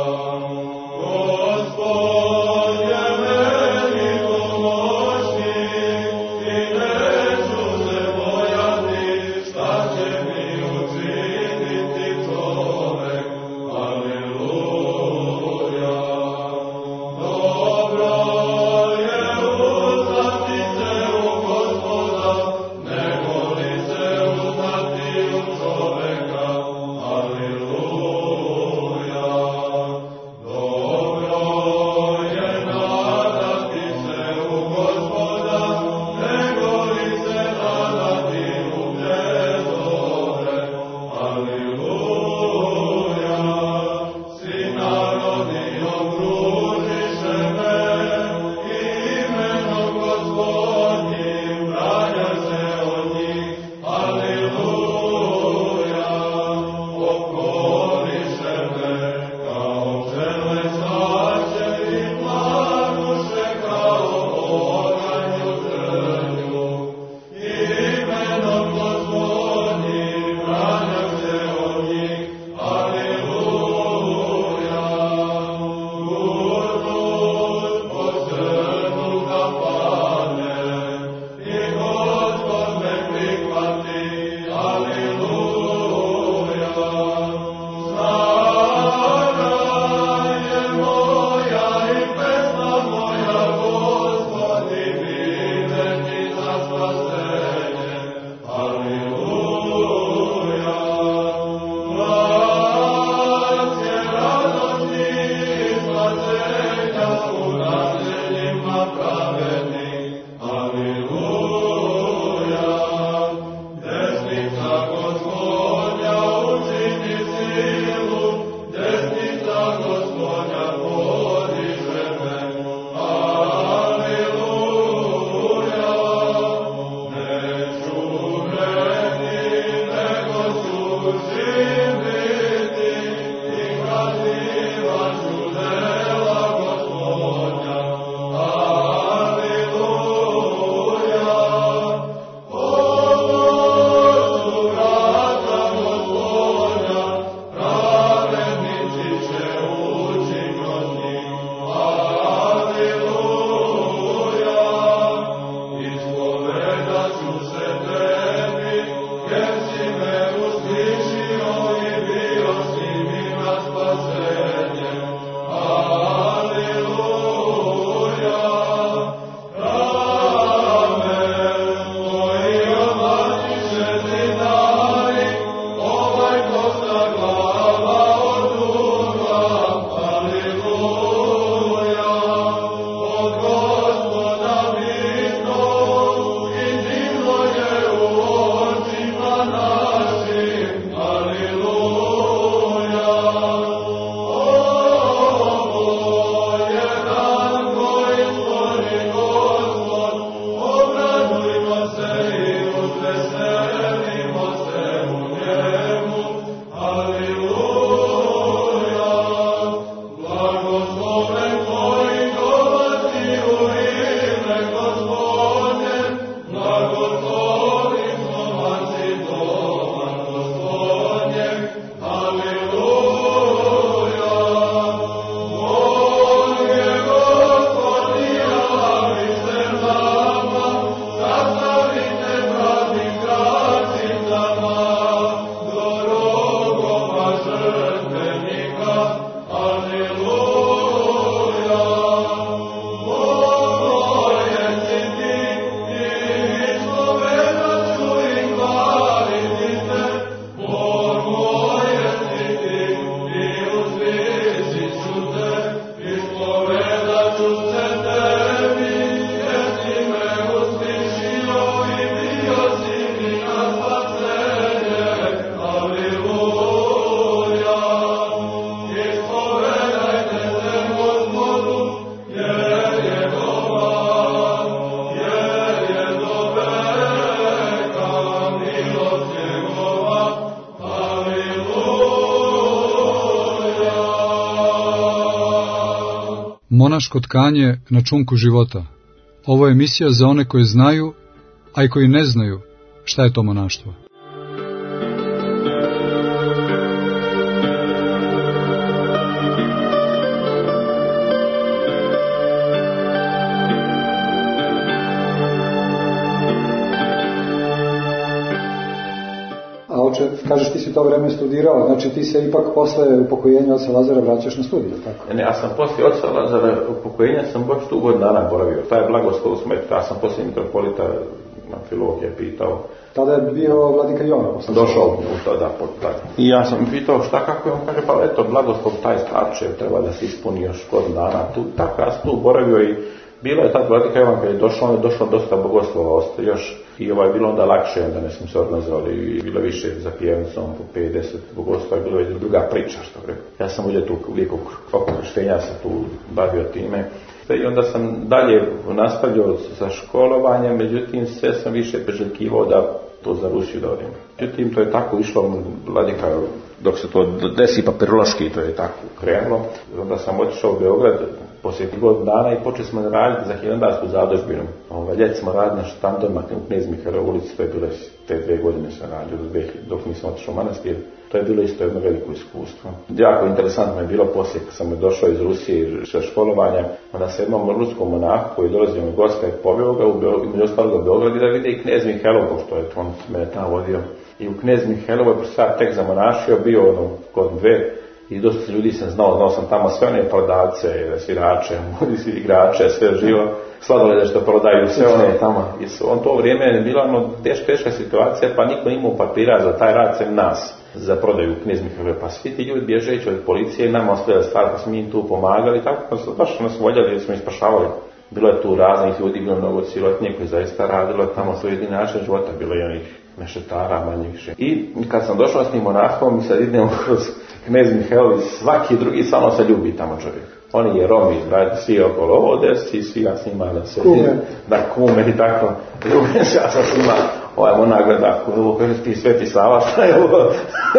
Monaško tkanje na čunku života. Ovo je emisija za one koji znaju, a i koji ne znaju šta je to monaštvo. A oče, kažeš ti si to vreme studirao, znači ti se ipak posle upokojenja oca Lazara vraćaš na studiju, tako? Ne, ja sam poslije oca Lazara upokojenja sam baš tu godinu dana boravio. Taj blagoslov smeta, ja sam poslije mitropolita Amfilohije pitao. Tada je bio vladika Jovan posle. Došao u to, da, tako. I ja sam pitao šta kako je, on kaže, pa eto, blagoslov taj starče, treba da se ispuni još godinu dana tu. Tako, ja sam tu boravio i bilo je tad vladika Jovan kad je došao, on je došlo dosta bogoslova, ostaje još. I ovo je bilo onda lakše, onda ne smo se odlazali i bilo više za pjevnicom, po pedeset bogoslova, je bilo već druga priča, što rekao. Ja sam uvijek tu uvijek oko krštenja se tu bavio time. I onda sam dalje nastavljao sa školovanjem, međutim sve sam više priželjkivao da to za Rusiju da odim. Međutim, to je tako išlo, vladika, dok se to desi papirološki, to je tako krenulo. Onda sam otišao u Beograd poslije godinu dana i počeli smo raditi za hilandarsku zadužbinu. Ovaj ljet smo radili na štandovima u Knez Mihajlova ulici, to je bilo te dve godine sam radio, dok nisam otišao u manastir. To je bilo isto jedno veliko iskustvo. Jako interesantno je bilo poslije kad sam došao iz Rusije sa školovanja, onda se jednom ruskom monahu koji dolazio u goste poveo ga u među ostalog u Beograd i da vidi i Knez Mihajlov, pošto je on me tamo vodio. I u Knez Mihajlovoj sad tek zamonašio bio ono kod dve i dosta ljudi sam znao, znao sam tamo sve one prodavce, svirače, igrače, sve živo, sladolede što prodaju, sve one tamo. I on to vrijeme je bila ono teš, teška situacija, pa niko imao papira za taj rad sem nas za prodaju Knez Mihajlove. Pa svi ti ljudi bježeći od policije nama ostavljali stvar, pa smo im tu pomagali, tako pa su baš nas voljeli jer smo ih spašavali. Bilo je tu raznih ljudi, bilo mnogo sirotinje koji zaista radilo tamo svoj jedini način života, bilo je onih mešetara, manje više. I kad sam došao s njim monahom, mi sad idemo kroz Knez Mihajlov, svaki drugi samo se ljubi tamo čovjek. Oni je Romi, brati, svi okolo ovdje, svi, svi ja s njima da se kume. Da kume i tako. Ljubim se, ja sam s njima, ovaj monah gleda, ovo ti Sveti Sava, šta je ovo?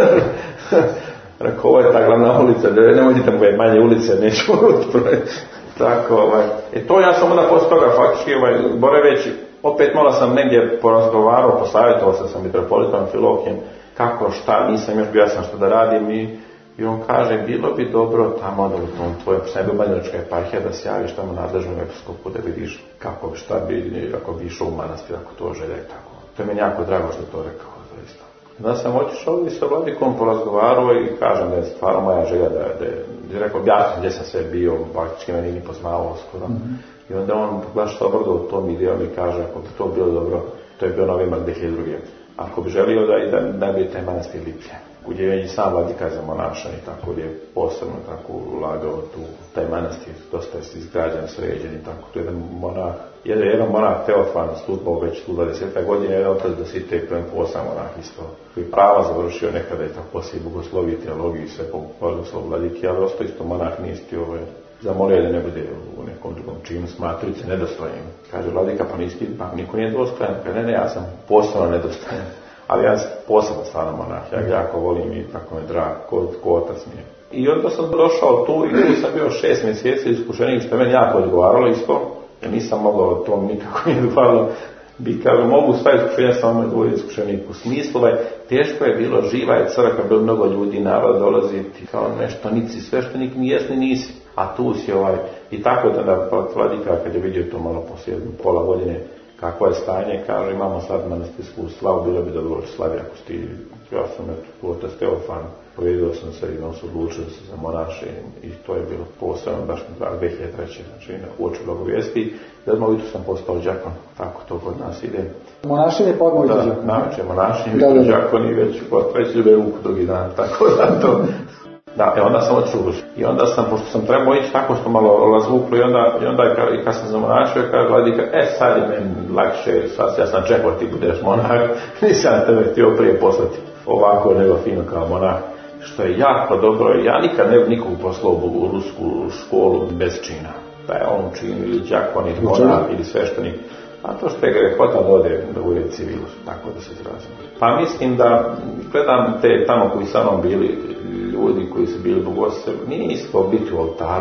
Rekao, ovo je ta glavna ulica, nemojte tamo je manje ulice, nećemo utprve. Tako, ovaj. E to ja sam onda poslije toga faktički, ovaj, boraveći, opet malo sam negdje porazgovarao, posavjetovao sam sa mitropolitom Amfilohijem, kako, šta, nisam još bio jasan što da radim i, i on kaže, bilo bi dobro tamo da u tom tvojom sebi Banjalučka eparhija da se javiš tamo nadležnom episkopu da vidiš kako bi, šta bi, ako bi išao u manastir, ako to želja i tako. To je meni jako drago što je to rekao, zaista. Da sam otišao i sa vladikom porazgovarao i kažem da je stvarno moja želja da, da je, da je rekao, objasnio gdje sam sve bio, praktički me nije poznavao skoro. Mm-hmm. I onda on baš obrdo u tom ideo mi kaže, ako bi to bilo dobro, to je bio novembar dvije hiljade druge. Ako bi želio da, da, da bi taj manastir Liplje, gdje je i sam vladika za monašan i tako, gdje je posebno tako ulagao tu, taj manastir, dosta je izgrađen, sređen i tako, tu je jedan monah, jedan, jedan monah Teofan, službao već tu dvadeset godine, jedan otac da si te prven posam monah isto, koji prava završio nekada i tako poslije bogoslovije, teologije i sve po blagoslov vladike, ali ostao isto monah nisti ovaj, zamolio da ne bude u nekom drugom činu, smatrice nedostojnim. Kaže vladika, pa nisi, pa niko nije dostojan. Kaže, ne, ne, ja sam posebno nedostojan. Ali ja sam posebno stvarno monah, ja ga jako volim i tako me drag, ko, ko otac mi je. I onda sam došao tu i tu sam bio šest mjeseci iskušenik, što je meni jako odgovaralo isto. Ja nisam mogao to nikako nije odgovaralo. Bi kao mogu sva iskušenja samo dvoje iskušenik. U smislu je, teško je bilo, živa je crkva, bilo mnogo ljudi, narod dolaziti, kao nešto, nici, sveštenik, ni jesni nisi. A tu si ovaj, i tako da da vladika kad je vidio to malo poslije pola godine, kakvo je stanje, kaže imamo sad manastirsku slavu, bilo bi dobro slavi ako si ti, ja sam eto, otac Teofan, povedao sam se i on su odlučili se za monaše i to je bilo posebno baš dvije hiljade treće. Znači na uoči blagovijesti, da odmah ujutro sam postao đakon, tako to kod nas ide. Monašin je podmoj da, đakon. Da, nače monašin je đakon i već, već ljube ruku drugi dan, tako da to. Da, e onda sam otišao i onda sam, pošto sam trebao ići tako što malo razvuklo i onda, i onda i kad sam zamonašio, kaže vladika, e sad je meni lakše, sad ja sam čekao ti budeš monah, nisam tebe htio prije poslati ovako nego fino kao monah, što je jako dobro, ja nikad ne bi nikog poslao u rusku školu bez čina, da je on čin ili đakon ili monah ili sveštenik, a to što je grehota da ode da bude civilu, tako da se izrazim. Pa mislim da, gledam te tamo koji sa mnom bili, ljudi koji su bili bogoslovi, nije isto biti u oltaru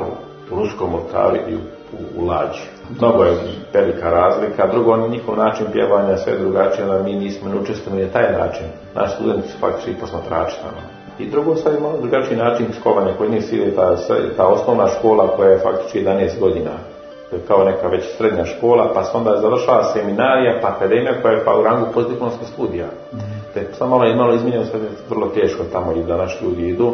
u Luškom Motaru i u, u, u Lađi. Mnogo je velika razlika. Drugo, on njihov način pjevanja sve drugačije, da mi nismo ne učestvovali na taj način. Naši studenti su faktički posmatrači tamo. I drugo, sad je malo drugačiji način školovanja koji nije sile ta, ta osnovna škola koja je faktički jedanaest godina. To je kao neka već srednja škola, pa se onda završava seminarija, pa akademija koja je pa u rangu postdiplomskih studija. Te samo malo, malo izmijenjeno, sad je vrlo teško tamo i da naši ljudi idu,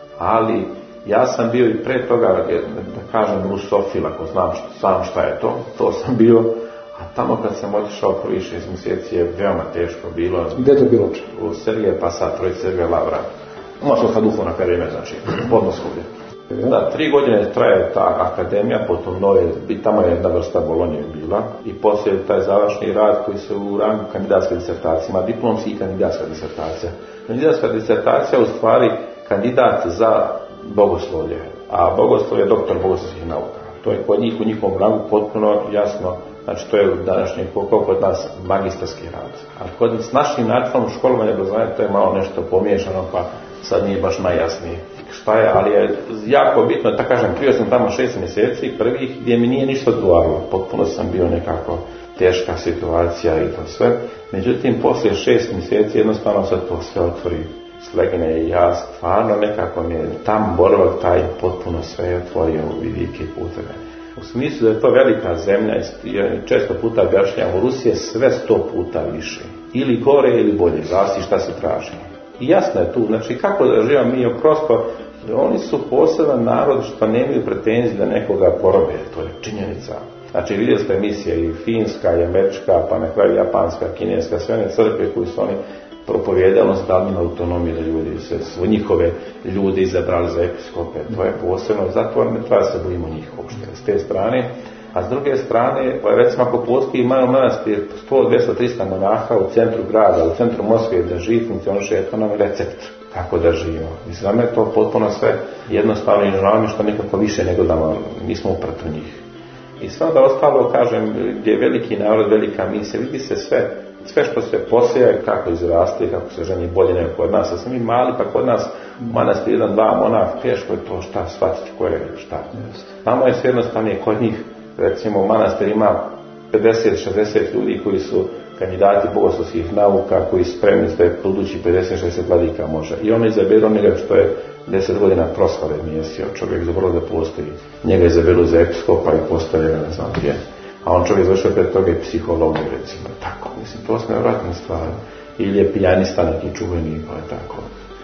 ali ja sam bio i pre toga, da kažem, rusofil, ako znam šta, sam šta je to, to sam bio, a tamo kad sam otišao prvi šest mjeseci je veoma teško bilo. Gdje je to bilo? U Sergije Pasat, trojice Sergije Lavra. Moskovska duhovna akademija, znači, Podmoskovlje. Da, tri godine traje ta akademija, potom nove, i tamo je jedna vrsta Bolonje bila, i poslije taj završni rad koji se u rangu kandidatske disertacije, ima diplomski i kandidatska disertacija. Kandidatska disertacija je u stvari kandidat za bogoslovlje, a bogoslovlje je doktor bogoslovskih nauka. To je kod njih u njihovom rangu potpuno jasno, znači to je današnji koliko kod nas magistarski rad. Ali kod s našim načinom školovanja obrazovanja to je malo nešto pomiješano, pa sad nije baš najjasnije šta je, ali je jako bitno, da kažem, bio sam tamo šest mjeseci prvih gdje mi nije ništa odgovaralo, potpuno sam bio nekako teška situacija i to sve. Međutim, poslije šest mjeseci jednostavno se to sve otvori slegine i ja stvarno nekako mi je tam boravak taj potpuno sve otvorio u vidike i puteve. U smislu da je to velika zemlja i često puta objašnjam, u Rusiji je sve sto puta više. Ili gore ili bolje, zavisi šta se traži. I jasno je tu, znači kako da živamo mi okrosko, oni su poseban narod što nemaju pretenzije da nekoga porobe, to je činjenica. Znači vidjeli ste emisije i finska i američka, pa na kraju japanska, kineska, sve one crkve koji su oni propovijedali, dali njima autonomiju da ljudi se, su njihove ljudi izabrali za episkope, to je posebno, zato ne treba se bojimo njih uopšte s te strane. A s druge strane, recimo ako postoji malo manastir sto, dvjesto, trista monaha u centru grada, u centru Moskve da živi funkcioniše, to nam je recept kako da živimo. Mislim, za me je to potpuno sve jednostavno i žao mi što nikako više nego da nismo uprti u njih. I sve onda ostalo, kažem, gdje je veliki narod, velika misija, vidi se sve, sve što se posjeje, kako izraste, kako se ženi bolje nego kod nas. A sam mi mali, pa kod nas manastir jedan, dva monah, teško je to šta shvatiti koje je šta. Tamo je sve jednostavnije kod njih. Recimo, manastir ima pedeset šezdeset ljudi koji su kandidati bogoslovskih nauka, koji spremni da je budući pedeset šezdeset vladika može. I on izaberu onoga što je deset godina proslave mjesio. Čovjek zapravo da postoji. Njega izaberu za episkopa i postoje, ne znam gdje. A on čovjek završao pred toga i psiholog, recimo. Tako, mislim, to su nevjerojatne stvari. Ili je pijanista neki čuveni, pa je tako.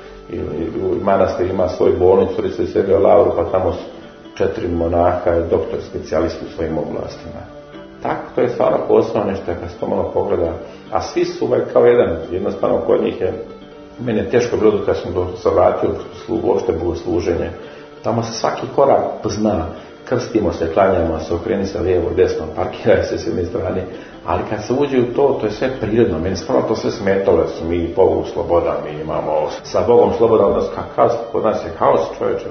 Ili manastir ima svoj bolnicu, recimo Sergija Lavru, pa tamo su četiri monaha i doktor specijalisti u svojim oblastima. Tako, to je stvarno posebno nešto kad se to malo pogleda. A svi su ovaj kao jedan, jednostavno kod njih je, meni je teško bilo kad sam do se vratio u uopšte bogosluženje. Tamo se svaki korak zna, krstimo se, klanjamo se, okreni se lijevo, desno, parkiraju se s jedne strane. Ali kad se uđe u to, to je sve prirodno. Meni stvarno to sve smetalo, da su mi Bogu sloboda, mi imamo sa Bogom slobodan odnos, kakav, kod nas je haos, čovječe,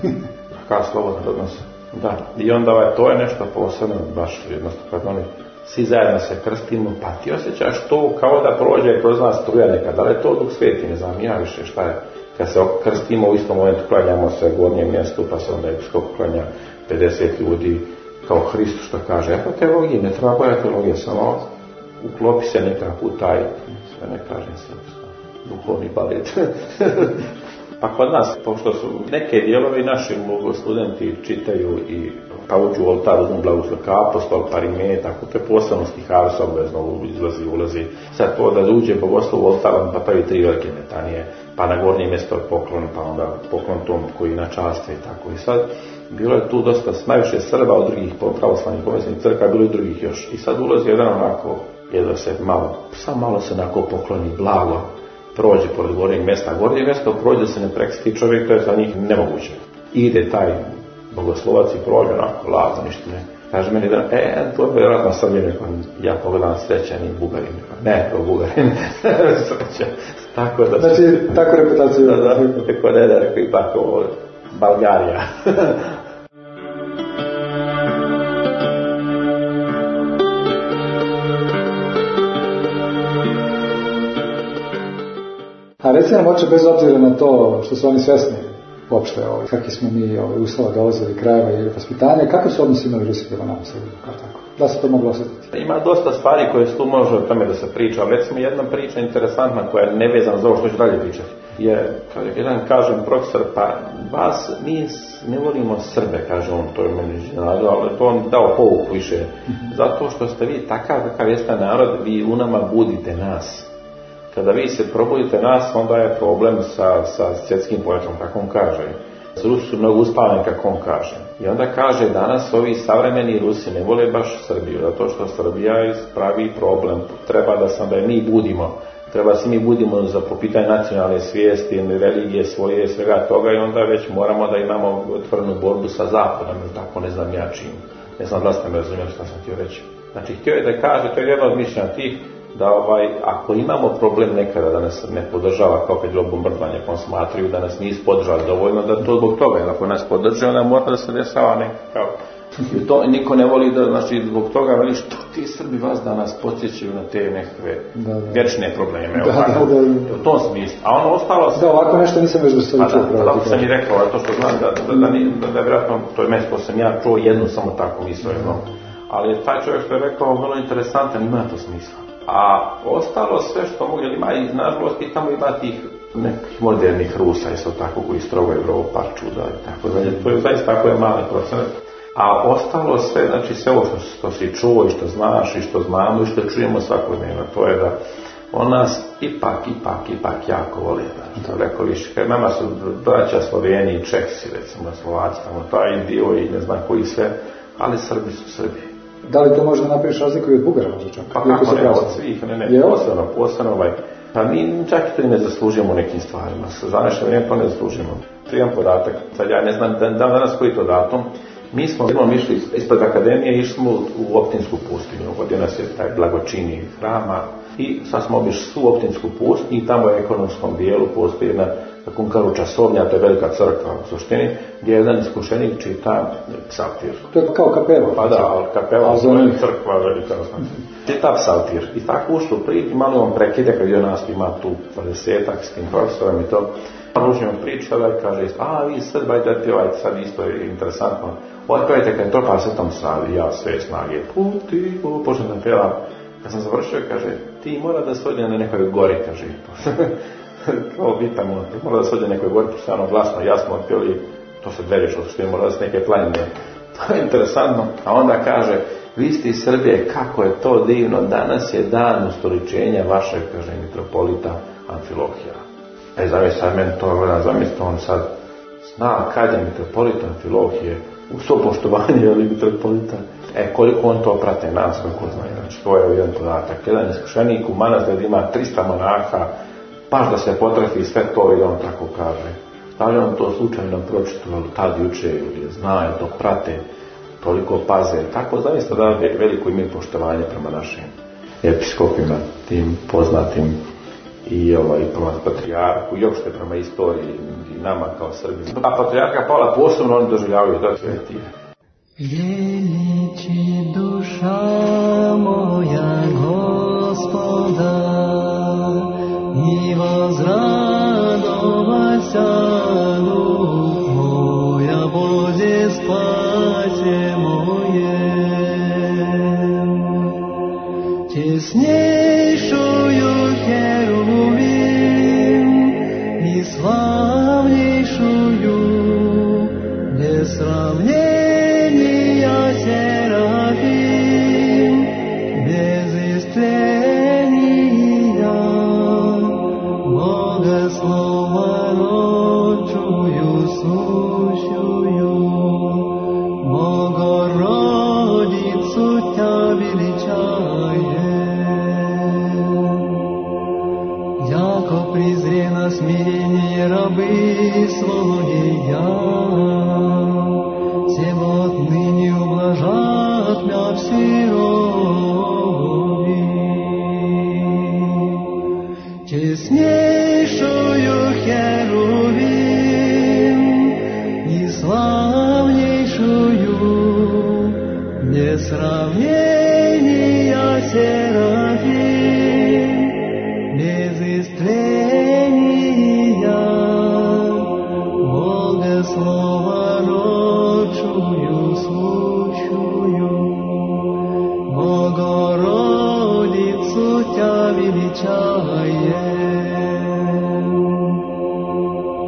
kakav slobodan odnos. Da, i onda ovaj, to je nešto posebno, baš jednostavno, kad oni svi zajedno se krstimo, pa ti osjećaš to kao da prođe kroz nas struja neka, da li je to Duh Sveti, ne znam ja više šta je. Kad se krstimo u istom momentu, klanjamo se gornjem mjestu, pa se onda episkop klanja pedeset ljudi, kao Hristos što kaže, eto teologije, ne treba boja teologije, samo uklopi se nekako u taj, sve ne kažem se, duhovni balet. Pa kod nas, pošto su neke dijelove naši studenti čitaju i pa uđu u oltar, uzmu blagoslov kao apostol, parime, tako to je posebno stihavi se obvezno izlazi, ulazi. Sad to da uđe bogoslov u oltar, pa pravi tri velike metanije, pa na gornje mjesto poklon, pa onda poklon tom koji na časte i tako. I sad bilo je tu dosta najviše Srba od drugih pravoslavnih povijesnih crkva, bilo i drugih još. I sad ulazi jedan onako, jedva se malo, samo malo se onako pokloni, blago, prođe pored gornjeg mjesta. Gornje mjesto prođe da se ne preksiti čovjek, to je za njih nemoguće. Ide taj bogoslovac i prođe onako, lazo, ništa ne. Kaže meni jedan, e, to je vjerojatno Srbije, ja pogledam srećani Bugarin. Ne, to Bugarin, srećan. Tako da... Znači, tako reputaciju. Da, da, tako ne, da, rekao ipak ovo, Balgarija. A reci nam, oče, bez obzira na to što su oni svjesni uopšte ovaj, kakvi smo mi ovaj, uslova dolazili, krajeva i vaspitanja, kako su odnosi imali Rusi prema nama Srbima, kao tako? Da se to moglo osjetiti? Ima dosta stvari koje su tu može o tome da se priča, ali recimo jedna priča interesantna koja je nevezana za ovo što ću dalje pričati. Je, kada jedan kažem profesor, pa vas, mi ne volimo Srbe, kaže on, to je meni narod, ali to on dao pouku više. Zato što ste vi takav, kakav jeste narod, vi u nama budite nas. Kada vi se probudite nas, onda je problem sa, sa svjetskim pojačom, kako on kaže. Rusi su mnogo uspavani, kako on kaže. I onda kaže, danas ovi savremeni Rusi ne vole baš Srbiju, zato što Srbija pravi problem. Treba da sam da je mi budimo. Treba se mi budimo za po pitanje nacionalne svijesti, religije svoje, svega toga i onda već moramo da imamo otvorenu borbu sa Zapadom, ili tako ne znam ja čim. Ne znam da ste me razumjeli što sam htio reći. Znači, htio je da kaže, to je jedno od mišljenja tih, da ovaj, ako imamo problem nekada da nas ne podržava kao kad je bilo bombardovanje, pa smatraju da nas nisu podržali dovoljno, da to zbog toga, jer ako nas podrže, onda mora da se dešava nekakav. I to niko ne voli da, znači, zbog toga veli što ti Srbi vas danas podsjećaju na te nekakve da, da. vječne probleme, da, ovako, da, da, da. u tom smislu. A ono ostalo... Da, ovako nešto nisam već da se čuo. Da, da, sam i rekao, to što znam, da, da, da, da, da vjerojatno, to je mesto sam ja čuo jednu samo tako mislo, jedno. Ali taj čovjek što je rekao, vrlo interesantan, ima to smisla. A ostalo sve što mogu, jer ima i, nažalost, i tamo ima tih nekih modernih Rusa, isto tako, koji strogo Evropa, čuda i tako dalje. To je zaista tako je mali procenat. A ostalo sve, znači sve ovo što, što si čuo i što znaš i što znamo i što čujemo svakodnevno, to je da on nas ipak, ipak, ipak jako voli. Znači, rekao više, nama su braća Sloveni i Česi, recimo Slovaci, tamo taj dio i ne znam koji sve, ali Srbi su Srbi. Da li to može da napraviš razliku i od Bugara možda čak? Pa kako ne, od svih, ne, ne, posebno, posebno ovaj, pa mi čak i to ne zaslužujemo nekim stvarima, za nešto vrijeme to ne zaslužujemo. Trijem podatak, sad ja ne znam dan, danas koji to datum, mi smo jednom išli ispred akademije, išli smo u Optinsku pustinju, ovdje nas je taj blagočini hrama i sad smo obišli svu Optinsku pustinju i tamo u ekonomskom dijelu postoji jedna Kunkaru časovnja, to je velika crkva u suštini, gdje jedan iskušenik čita psaltir. To je kao kapela. Pa da, ali kapela, to je crkva velika. Čita psaltir. I tako ušlo prije, malo on prekide kad je nas ima tu dvadesetak s tim profesorom i to. Ružnjom pričala i kaže, a vi sad bajte pjevajte, sad isto je interesantno. Otpevajte kad je to pa se tam savi, ja sve snage. Puti, počnem da pjevam. Kad sam završio, kaže, ti mora da se odje na nekoj gori, kaže. Kao pitamo, mora da se odje na nekoj gori, stvarno glasno, jasno otpjeli, to se dveriš, što je mora da se neke planine. To je interesantno. A onda kaže, vi ste iz Srbije, kako je to divno, danas je dan ustoličenja vašeg, kaže, mitropolita Amfilohija. E, zamisli, sad meni to gleda, zamisli, on sad zna kad je mitropolit Amfilohije, u svo poštovanje, ali mitropolita. E, koliko on to prate nas, kako znaju, znači, to je jedan podatak. Jedan iskušenik u manastiru ima trista monaha, baš da se potrefi sve to i on tako kaže. Da li on to slučajno pročitao tad juče ili zna, to prate, toliko paze. Tako zaista da veliko imaju poštovanje prema našim episkopima, tim poznatim i ovaj, prema patrijarku i uopšte prema istoriji i nama kao Srbi. A patrijarka Pavla posebno oni doživljavaju da svetije. Veliči duša moja Gospoda i возрадовася дух моя, Боже, спасе мое. Честнейшую Херувим и славнейшую без сравнения Серафим, без истления Богословородчую сущую, Богородицу Тя величаем. Яко презре на смирение рабы своя, всего отныне ублажат мя все роби. Честнейшую Херувим и славнейшую без сравнения Серафим, без истления Бога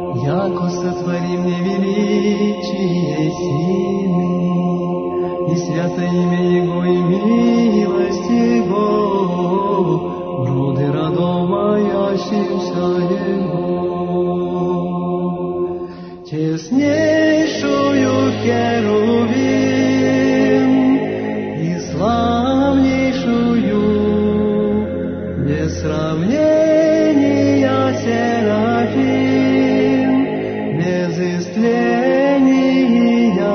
яко сотвори мне величие сильный, и святое имя Его и милость Его, груды родов моящимся Его. Теснейшую херувим и славнейшую, без сравнения серафим, без истления,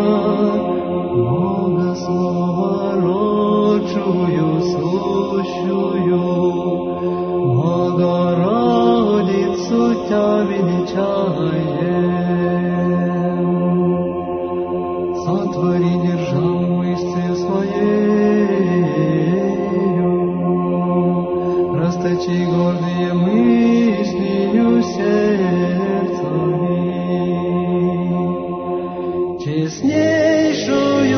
Бога словородшую, сущую, Богородицу Тя величаем. Сотвори державу мышцы своею, расточи гордые мыслью сердцами. Честнейшую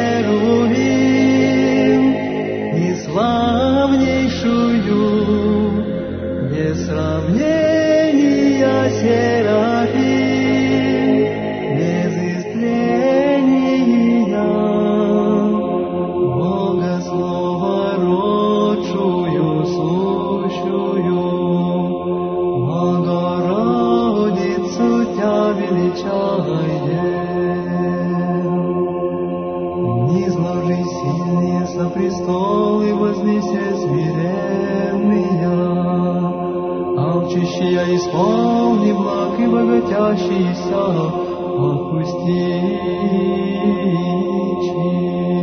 херувим и славнейшую, без сравнения серафим, без истления, Бога словородшую, сущую, Богородицу Тя величаем. Низложи сильные со престолы, вознеся смиренные, алчущие исполни благ и богатящийся опустичи.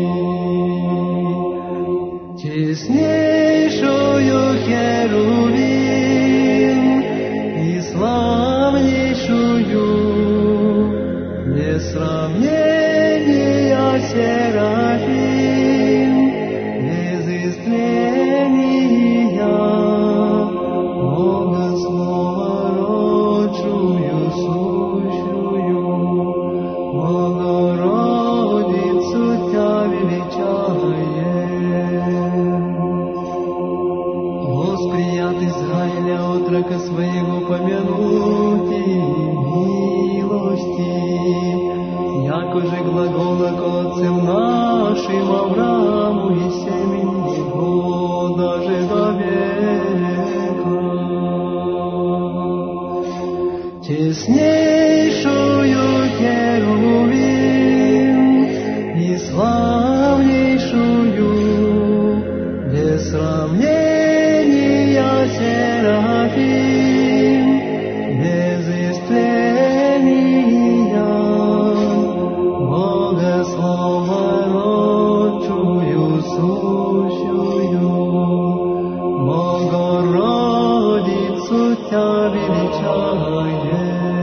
Теснейшую херувим и славнейшую, без сравнения серафим, без истления, Бога словородшую, сущую, Богородицу Тя величаем. Восприят Израиля отрока своего помянути милости, яко же глагола к отцам нашим Аврааму и семени его даже до века. Честнейшую херувим и славнейшую, без сравнения серафим, без истления, Бога словородшую, сущую, Богородицу Тя величаем.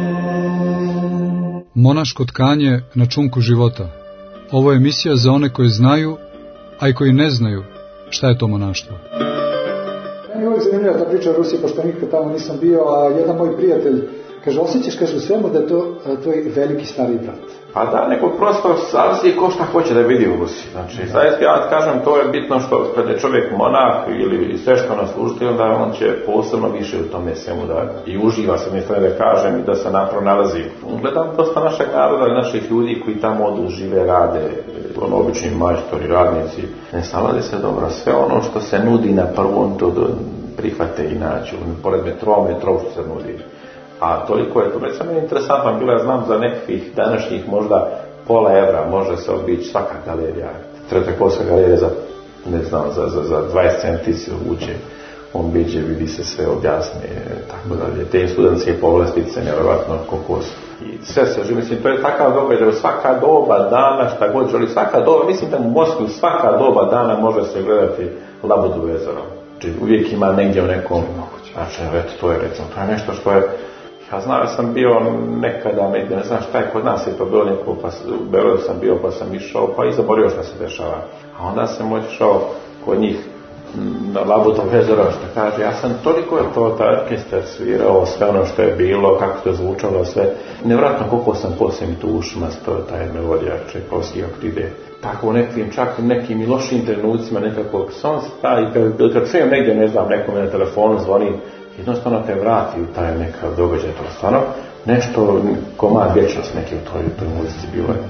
Monaško tkanje na čunku života. Ovo je emisija za one koji znaju, a i koji ne znaju šta je to monaštvo. Meni je uvijek zanimljiva ta priča o Rusiji, pošto nikad tamo nisam bio, a jedan moj prijatelj kaže, osjećaš, kaže, u svemu da je to tvoj veliki stari brat. Pa da, nego prosto zavisi ko šta hoće da vidi u Rusiji. Znači, zaista ja kažem, to je bitno što kad je čovjek monah ili svešteno služitelj, onda on će posebno više u tome svemu da i uživa se, mislim da kažem, i da se napravo nalazi. Gledam dosta našeg naroda, naših ljudi koji tamo odu, žive, rade, ono, obični majstori, radnici, ne snalaze se dobro. Sve ono što se nudi na prvom, to prihvate i nađu. Pored metrova, metrov što se nudi. A toliko je to, recimo, interesantno bilo, ja znam za nekih današnjih možda pola evra može se obići svaka galerija. Tretakovska galerija za, ne znam, za, za, za dvadeset centi se uđe, on biđe, vidi se sve, objasne, tako dalje. Te studentske povlastice, nevjerovatno koliko su. I sve se živi, mislim, to je takav događaj, u svaka doba dana, šta god želi, svaka doba, mislim da u Moskvi svaka doba dana može se gledati Labudovo jezero. Znači, uvijek ima negdje u nekom, znači, eto, to je, recimo, to je nešto što je. Ja znam da sam bio nekada, negdje, ne znam šta je kod nas je to bilo neko, pa u Beogradu sam bio, pa sam išao, pa i zaborio šta se dešava. A onda sam otišao kod njih na Labudovo jezero, što kaže, ja sam toliko je to, ta orkestar svirao, sve ono što je bilo, kako to zvučalo, sve. Nevratno koliko sam poslije mi tu ušima speo taj melodija Čajkovski, kako ide. Tako u nekim, čak u nekim i lošim trenucima, nekako, sam stavi, kad, kad čujem negdje, ne znam, nekome na telefonu zvoni, jednostavno te vrati u taj neka događaj, to stvarno nešto, komad vječnost neki u toj, toj muzici bilo je.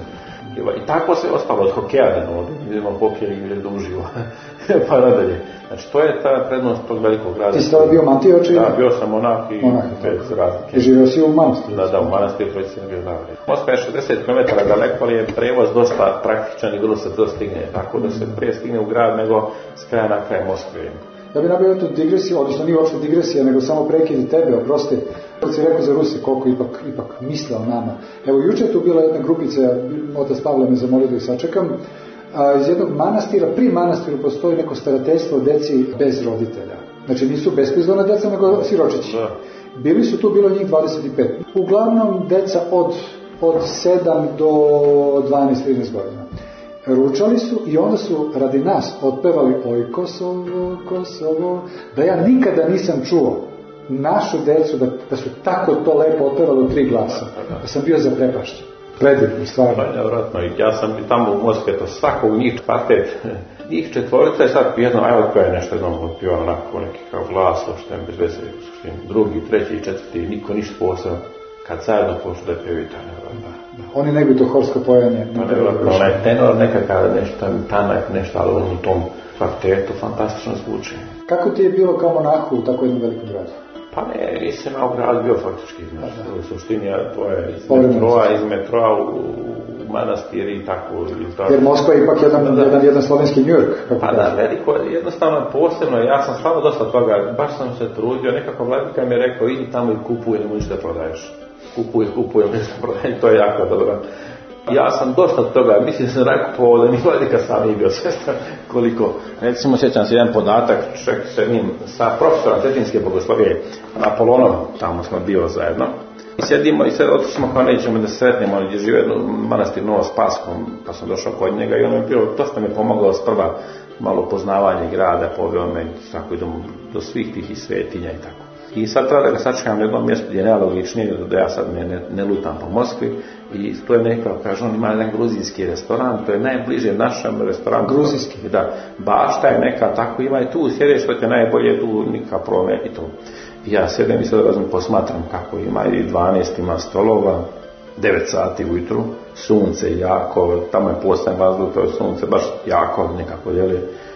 I tako se ostalo od hokeja, no, idemo hokej igre da uživa, pa nadalje. Znači, to je ta prednost tog velikog grada. Ti si tada bio mantioči? Da, bio sam monah i monah, bez razlike. I živio si u manastiru? Da, da, u manastiru, to si ne bio da. Moskva je šezdeset kilometara daleko, ali je prevoz dosta praktičan i vrlo se to stigne, tako da se prije stigne u grad nego s kraja na kraj Moskve. Ja bih nabio tu digresiju, odnosno nije uopšte digresija, nego samo prekid tebe, oprosti. Kad si rekao za Ruse, koliko ipak, ipak misle o nama. Evo, juče je tu bila jedna grupica, otac Pavle me zamolio da ih sačekam, a, iz jednog manastira, pri manastiru postoji neko starateljstvo deci bez roditelja. Znači nisu besprizorna deca, nego siročići. Da. Bili su tu, bilo njih dvadeset pet. Uglavnom deca od, od sedam do dvanaest trinaest godina. Ručali su i onda su radi nas otpevali Oj Kosovo, Kosovo, da ja nikada nisam čuo našu decu da, da su tako to lepo otpevali u tri glasa. Da sam bio zaprepašćen. Predivno, stvarno. Pa nevjerojatno. Ja sam i tamo u Moskvi, to svakog njih kvartet, njih četvorica je sad jedno, evo koja je nešto jednom otpio onako neki kao glas, uopšte bez veze, drugi, treći, četvrti, niko ništa posebno. Kad zajedno počnu da pjevaju ta nevjerojatno. Oni ne bi to horsko pojanje. Pa nevjerojatno, onaj tenor nekakav nešto, tanak nešto, ali u tom kvartetu fantastično zvuči. Kako ti je bilo kao monahu u tako jednom velikom gradu? Pa ne, nisam ja u grad bio faktički, znači, u suštini to je iz metroa, iz metroa u, u manastir i tako. Jer Moskva je ipak jedan, da, jedan, jedan slovenski New York. Pa da, veliko, jednostavno posebno, ja sam stvarno dosta toga, baš sam se trudio, nekako vladika mi je rekao, idi tamo i kupuj, ne možeš da prodaješ. Kupuj, kupuj, ne možeš da prodaješ, to je jako dobro. Ja sam dosta toga, mislim da sam rakupovao da mi vladika sam nije bio svjestan koliko. Recimo, sjećam se jedan podatak, čak se njim sa profesorom Cetinske bogoslovije, Apolonom, tamo smo bio zajedno. I sjedimo i sad otišli smo kao nećemo da se sretnemo, gdje žive manastir Novo Spaskom, pa sam došao kod njega i ono je bilo, dosta mi je pomoglo sprva malo poznavanje grada, poveo me, tako idemo do svih tih i svetinja i tako. I sad treba da ga sačekam na jednom mjestu gdje je najlogičnije, da ja sad ne, ne, ne lutam po Moskvi i to je nekako, kaže on, ima jedan gruzijski restoran, to je najbliže našem restoranu. Gruzijski? Da, bašta je neka, tako ima i tu, sjediš, to je najbolje, tu nikakav problem i to. I ja sjedem i sad razum posmatram kako ima i dvanaest ima stolova, devet sati ujutru, sunce jako, tamo je postajan vazduh, to je sunce baš jako nekako djeluje.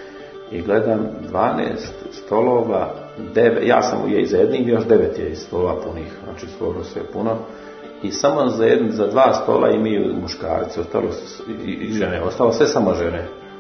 I gledam dvanaest stolova, devet, ja sam je i za jednim, još devet je iz stolova punih, znači skoro sve puno. I samo za, jedn, za dva stola imaju muškarci, ostalo i, i žene, ostalo sve samo žene.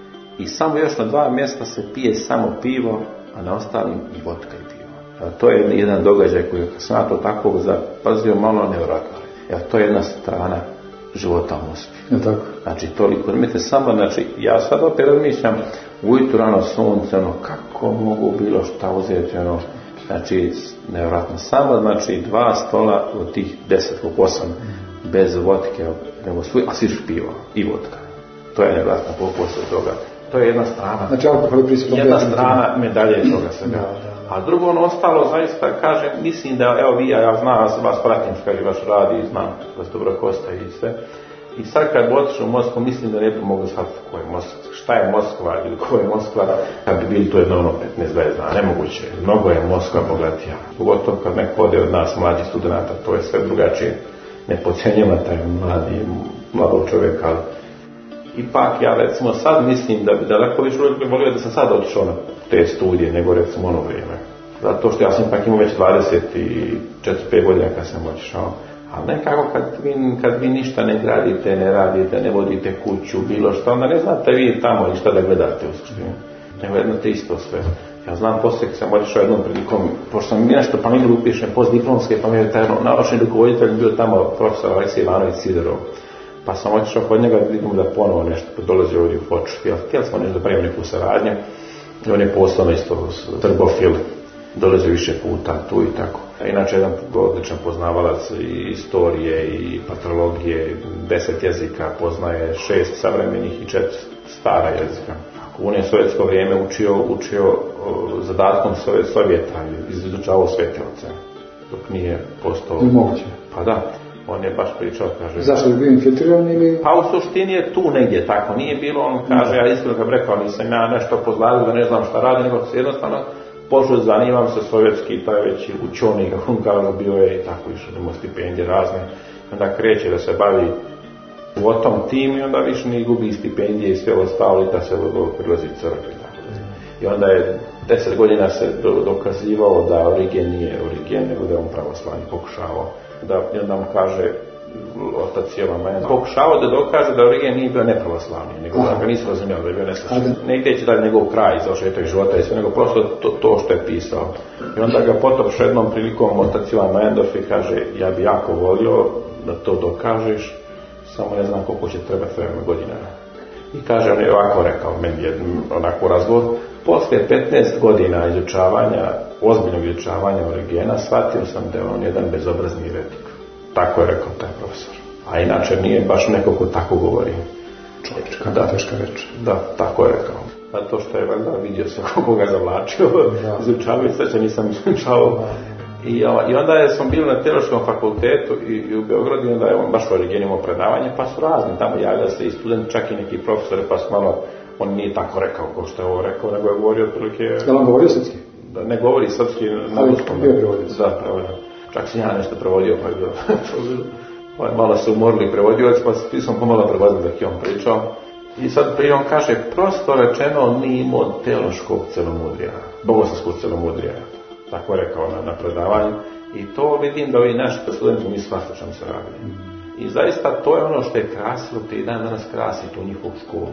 I samo još na dva mjesta se pije samo pivo, a na ostalim i vodka i pivo. A to je jedan događaj koji sam ja to tako zapazio malo nevjerojatno. Evo, to je jedna strana života u Moskvi. Je tako? Znači, toliko, imate samo, znači, ja sad opet razmišljam, ujutru rano sunce, ono, kako mogu bilo šta uzeti, ono, znači, nevjerojatno, samo, znači, dva stola od tih deset, osam, bez vodke, nego svi, a svi pivo i vodka. To je nevjerojatno, poslije toga. To je jedna strana. Znači, alkohol je prisutno. Jedna strana medalje toga svega. A drugo ono ostalo, zaista, kažem, mislim da, evo vi, ja znam, ja se vas pratim, kaže, vaš radi, znam, vas dobro kosta i sve. I sad kad bi otišao u Moskvu, mislim da ne bi mogli shvatiti ko je Moskva, šta je Moskva ili ko je Moskva, kad bi bili to jedno ono petnaest dvadeset dana, nemoguće, mnogo je Moskva bogatija. Pogotovo kad neko ode od nas, mlađih studenta, to je sve drugačije, ne podcjenjava taj mladi, mladog čovjeka, ali ipak ja recimo sad mislim da bi daleko više volio da sam sad otišao na te studije nego recimo ono vrijeme. Zato što ja sam ipak imao već dvadeset četiri pet godina kad sam otišao. Ali nekako kad vi, kad vi ništa ne gradite, ne radite, ne vodite kuću, bilo što, onda ne znate vi tamo ništa da gledate u suštini. Nego jedno te isto sve. Ja znam poslije kad sam otišao jednom prilikom, pošto sam mi nešto pa mi upišem postdiplomske, pa mi je taj naučni rukovoditelj bio tamo profesor Aleksej Ivanović Sidorov. Pa sam otišao kod njega da vidim da ponovo nešto dolazi ovdje u Foču. Htjeli smo nešto da pravimo neku saradnju. I on je poslovno isto trbofil. Dolazi više puta tu i tako. A inače jedan odličan poznavalac i istorije i patrologije, deset jezika, poznaje šest savremenih i četiri stara jezika. On je sovjetsko vrijeme učio, učio o, zadatkom Sovjet, Sovjeta, izučavao svjetelce, dok nije postao... Moguće. Pa da. On je baš pričao, kaže... Zašto je bio infiltriran ili... Pa u suštini je tu negdje tako, nije bilo, on kaže, ja iskreno kad rekao, nisam ja nešto pozlavio da ne znam šta radi, nego se jednostavno počeo zanimam se sovjetski, taj već učenik, kako on kažu, bio je i tako išao, imao stipendije razne. Onda kreće da se bavi u tom tim i onda više ne gubi stipendije i sve ostalo i da se prilazi crkvi. I onda je deset godina se dokazivao da Origen nije Origen, nego da je on pravoslavni pokušavao. Da, I onda mu kaže otac Jovan Majan, pokušavao da dokaže da Origen nije bio nepravoslavni, nego da ga nisu razumjeli, da je bio neslušan. Negdje će dati njegov kraj, završetak života i sve, nego prosto to, to što je pisao. I onda ga potopš jednom prilikom otac Jovan Majandorf i kaže, ja bi jako volio da to dokažeš, samo ne znam koliko će trebati vremena godina. I kaže, on je ovako rekao, meni je onako razgovor, poslije petnaest godina izučavanja, ozbiljnog izučavanja Origena, shvatio sam da je on jedan bezobrazni eretik. Tako je rekao taj profesor. A inače nije baš neko ko tako govori. Čovječ, kada teška reč. Da, tako je rekao. Zato što je valjda vidio se koga ga zavlačio, izučavao i sve se nisam izučavao. I, I onda je, smo bili na teološkom fakultetu i, i u Beogradu, i onda je on baš u Origenu imao predavanje, pa su razni tamo javljali se i studenti, čak i neki profesori, pa su malo, on nije tako rekao kao što je ovo rekao, nego je govorio otprilike... Je li on govorio srpski? Da, ne govori srpski na ruskom. Bio je prevodio. Da, prevodio. Čak sam ja nešto prevodio, pa je bilo. Malo se umorili prevodioci, pa sam pomalo prevodio dok je on pričao. I sad prije on kaže, prosto rečeno, on nije imao teološkog celomudrija, bogoslovskog celomudrija. Tako je rekao na, na predavanju. I to vidim da ovi naši studenti mi shvaćaju što se radi. I zaista to je ono što je krasilo, te i dan danas krasi tu njihovu školu.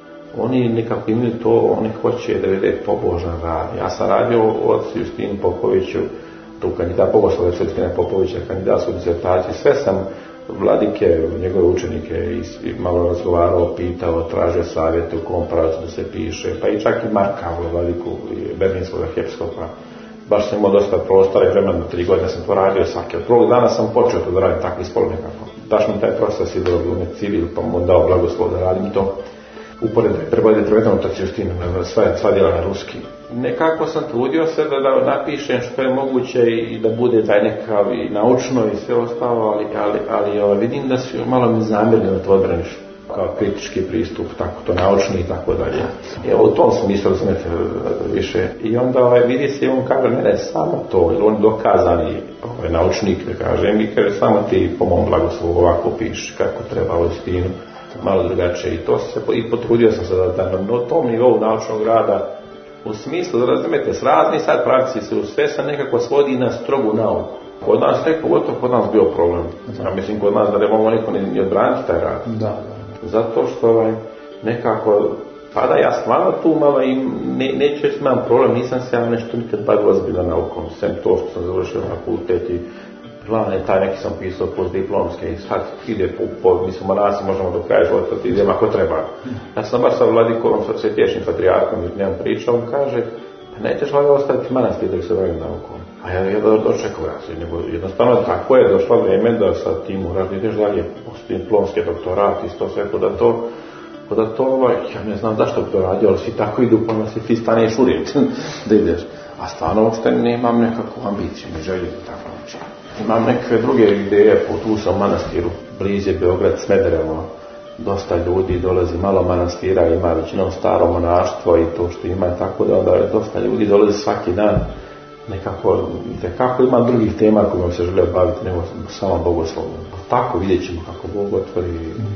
Oni nekako imaju to, oni hoće da vide pobožan rad. Ja sam radio od Justinu Popoviću, tu kandidat Bogoslovac Justina Popovića, kandidatsku disertaciju, sve sam vladike, njegove učenike i malo razgovarao, pitao, tražio savjete u kom pravcu da se piše, pa i čak i Marka, vladiku Berlinskog arhiepiskopa. Baš sam imao dosta prostora i vremena, tri godine sam to radio svaki. Od prvog dana sam počeo to da radim tako ispod nekako. Daš mi taj profesor Sidoro Blume civil, pa mu dao blagoslov da radim to. Uporedno je prevoditi prevedeno otac Justin, sva, sva djela na ruski. Nekako sam trudio se da, da napišem što je moguće i da bude taj nekav i naučno i sve ostalo, ali, ali, ali, ali vidim da su malo mi zamjerili na to odbraniš. Kao kritički pristup, tako to naučni i tako dalje. I u tom smislu razumete više. I onda ovaj, vidi se i on kaže, ne, samo to, jer on je dokazani ovaj, naučnik, da kažem, i kaže, samo ti po mom blagoslovu ovako piši, kako treba u istinu, malo drugačije. I to se, i potrudio sam se da, da na tom nivou naučnog rada, u smislu, da razumete, s razni sad praksi se u sve sam nekako svodi na strogu nauku. Kod nas, tek pogotovo kod nas bio problem. Ja mislim, kod nas da ne mogu niko ni, ni odbraniti taj rad. Da, da. Zato što ovaj, nekako, pa da ja stvarno tu malo i ne, neću reći imam problem, nisam se ja nešto nikad bavio ozbiljno naukom, sem to što sam završio na fakultet i plan je taj neki sam pisao postdiplomske i sad ide po, po mislim, monasi možemo do kraja života, idem ako treba. Ja sam baš sa Vladikovom, sa Svetješnim patrijarkom i njom pričao, on kaže, pa nećeš valjda ostaviti manastir da se bavim naukom. A ja je dočekao ja, nego jednostavno tako je došlo vrijeme da sa tim uraš da ideš dalje, postdiplomski doktorat i to sve, kod da to, kod da to, ovaj, ja ne znam zašto bi to radio, ali svi tako idu, pa si ti staneš uvijek da ideš. A stvarno uopšte nemam nekakvu ambiciju, ne želim tako znači. Imam neke druge ideje, tu sam u manastiru, blizu je Beograd, Smederevo, dosta ljudi dolazi, malo manastira ima, većinom staro monaštvo i to što ima, tako da onda dosta ljudi dolazi svaki dan. Nekako, nekako ima drugih tema kojima se žele baviti nego samo bogoslovom. Tako vidjet ćemo kako Bog otvori.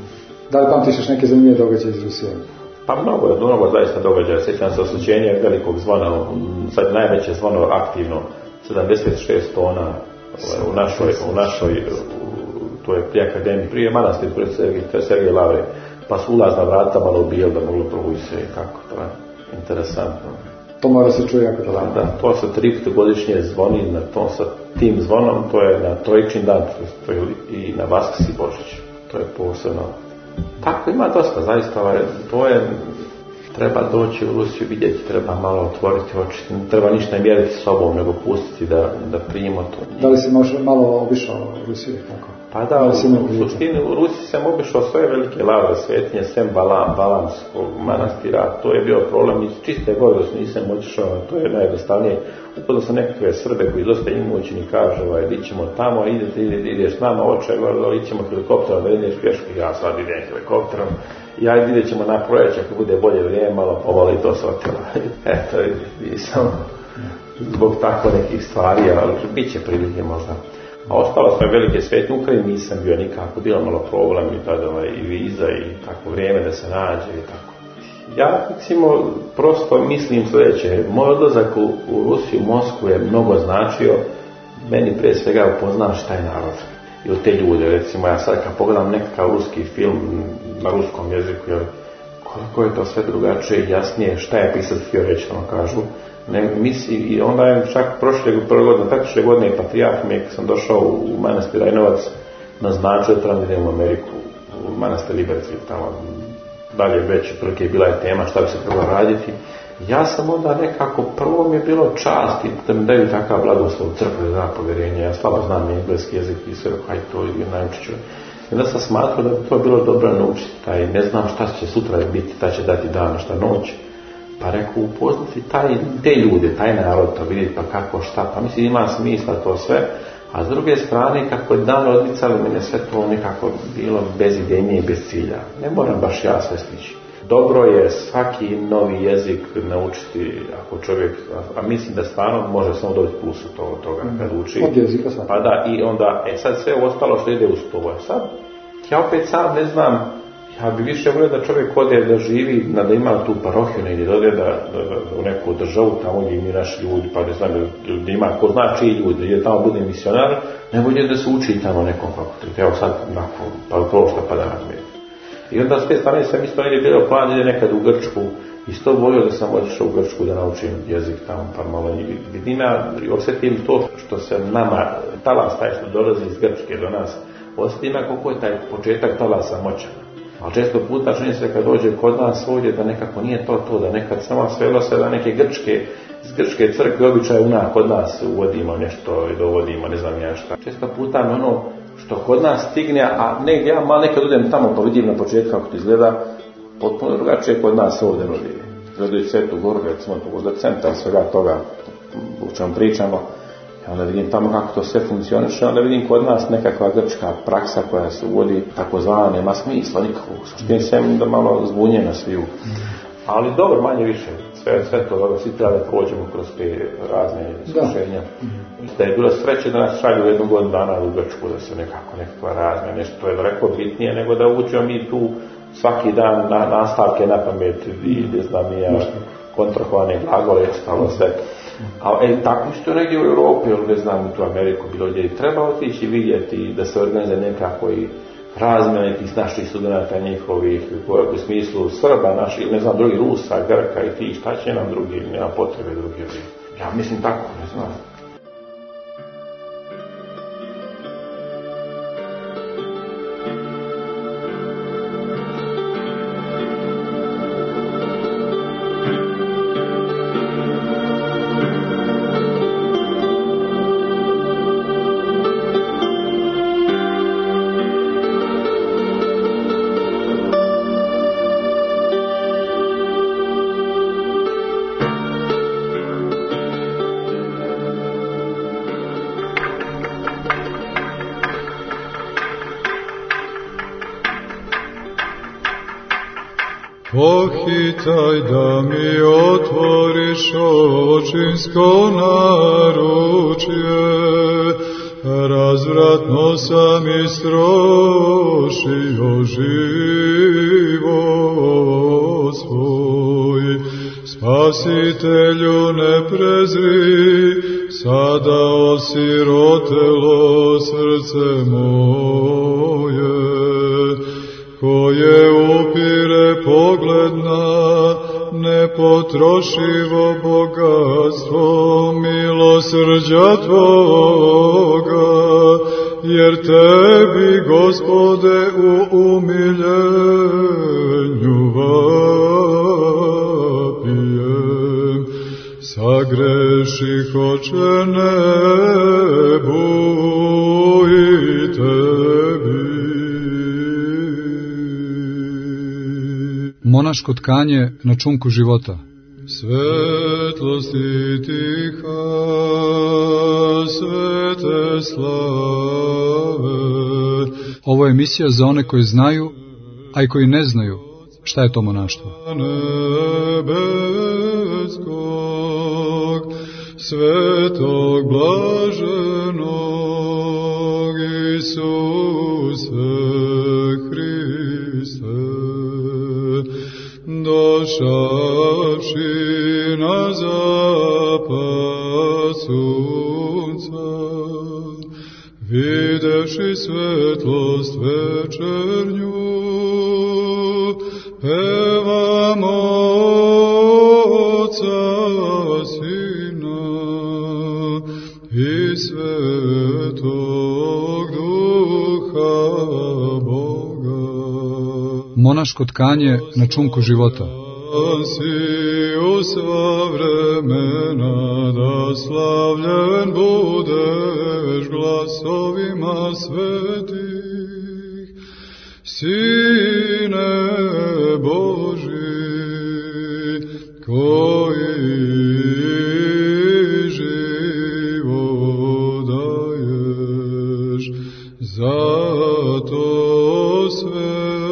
Da li pamtiš neke zanimljive događaje iz Rusije? Pa mnogo je, mnogo zaista događaja. Sjećam se osvećenje velikog zvona, sad najveće zvono aktivno, sedamdeset šest tona u našoj, u našoj, to je pri akademiji, prije manastir, prije Sergej, Sergej Lavre, pa su ulazna vrata malo ubijali da moglo provući se kako, to je interesantno. To mora se čuje jako dobro. Da, to se tri put godišnje zvoni na tom sa tim zvonom, to je na Trojičin dan i na Vaskrs i Božić. To je posebno. Tako ima dosta, zaista, to je, treba doći u Rusiju, vidjeti, treba malo otvoriti oči, ne treba ništa ne mjeriti s sobom, nego pustiti da, da primimo to. Da li si možda malo obišao Rusiju, tako? Pa da, u, u suštini u Rusiji sam obišao sve velike lavre svetinje, sem Balam, Balamskog manastira, to je bio problem iz čiste gordosti, nisam otišao, to je najjednostavnije. Upadao sam nekakve Srbe koji dosta imućni kažu, ovaj, di ćemo tamo, idete, idete, ideš s nama, oče, ali ćemo helikopterom, da ideš pješke, ja sad idem helikopterom, ja vidjet ćemo na projeće, ako bude bolje vrijeme, malo pomalo i to se otjela. Eto, i sam. zbog tako nekih stvari, ali bit će prilike možda. A ostalo sve velike svete, u Ukrajini nisam bio nikako, bilo malo problem i tada ovaj, i viza i tako vrijeme da se nađe i tako. Ja, recimo, prosto mislim sljedeće, moj odlazak u, u Rusiju, u Moskvu je mnogo značio, meni prije svega upoznaš taj narod i od te ljude, recimo ja sad kad pogledam nekakav ruski film na ruskom jeziku, jer koliko je to sve drugačije i jasnije, šta je pisac htio reći, ono kažu, ne misli, i onda je čak prošle godine, taktične godine i patrijarh mi, kad sam došao u manastir Rajnovac, naznačio da trebam idem u Ameriku, u manastir Liberci, tamo dalje već otprilike bila je tema šta bi se trebalo raditi. Ja sam onda nekako, prvo mi je bilo čast i da mi daju takav blagoslov u crkvi za povjerenje, ja slabo znam engleski jezik i sve, haj to i naučit ću. I onda sam smatrao da bi to bilo dobro naučiti, taj ne znam šta će sutra biti, ta će dati dan, šta noć. Pa rekao, upoznati taj, te ljude, taj narod, to vidjeti pa kako, šta, pa mislim ima smisla to sve. A s druge strane, kako je dan odmicali, mene sve to nekako bilo bez idejnije i bez cilja. Ne moram baš ja sve stići. Dobro je svaki novi jezik naučiti, ako čovjek, a mislim da stvarno može samo dobiti plus od toga, toga kad uči. Od jezika sam. Pa da, i onda, e sad sve ostalo što ide uz to. Sad, ja opet sam ne znam, ja bi više volio da čovjek ode da živi, da ima tu parohiju negdje, da ode da, da, da, u neku državu tamo gdje mi naši ljudi, pa ne znam, da ima ko zna čiji ljudi, da tamo bude misionar, ne bude da se uči tamo nekom fakultetu. Evo sad, nakon, pa to što pa da razumije. I onda s te strane sam isto negdje bilo plan, ide nekad u Grčku, isto volio da sam otišao u Grčku da naučim jezik tamo, pa malo vidim ja, osjetim to što se nama, talas taj što dolazi iz Grčke do nas, osjetim ja koliko je taj početak talasa moćan. Ali često puta čini se kad dođe kod nas ovdje da nekako nije to to, da nekad samo svelo se da neke grčke, iz grčke crkve običaje una kod nas uvodimo nešto i dovodimo, ne znam ja šta. Često puta me ono što kod nas stigne, a negdje ja malo nekad idem tamo pa vidim na početku kako to izgleda, potpuno drugačije kod nas ovdje nudi. Gledaju Svetu Goru, recimo da centar svega toga u čemu pričamo, onda vidim tamo kako to sve funkcioniše, onda vidim kod nas nekakva grčka praksa koja se uvodi takozvana nema smisla nikakvog. Suštini sem da malo zbunjena sviju. Ali dobro, manje više, sve, sve to dobro, svi treba da prođemo kroz te razne iskušenja. Da. da je bilo sreće da nas šalju jednu godinu dana u Grčku, da se nekako nekakva razne, nešto je daleko bitnije nego da učimo mi tu svaki dan na, nastavke na pamet i ne znam nije kontrahovane glagole, stalo sve. A e, tako što negdje u Europi, ili ne znam u tu Ameriku, bilo gdje i treba otići vidjeti da se organizuje nekako i razmjene tih naših studenata njihovih, u smislu Srba naših, ne znam, drugi Rusa, Grka i ti, šta će nam drugi, nema potrebe drugi. Ja mislim tako, ne znam. Pohitaj da mi otvoriš očinsko naručje, razvratno sam istrošio život svoj. Spasitelju ne prezri, sada osirotelo srce moje, koje upire pogled na nepotrošivo bogatstvo milosrđa Tvoga, jer Tebi, Gospode, u umiljenju vapijem. Sagreših, Oče, nebu i Tebi. Monaško tkanje na čunku života. Svetlosti tiha, svete slave. Ovo je emisija za one koji znaju, a i koji ne znaju šta je to monaštvo. Nebeskog, svetog blaženog Isuse Hriste, došavši na zapad sunca, videši svetlost večernju, pevamo Otca, Sina i Svetog Duha Boga. Monaško tkanje na čunku života. Si u sva vremena, da slavljen budeš glasovima svetih, Sine Boži, koji život daješ, zato sve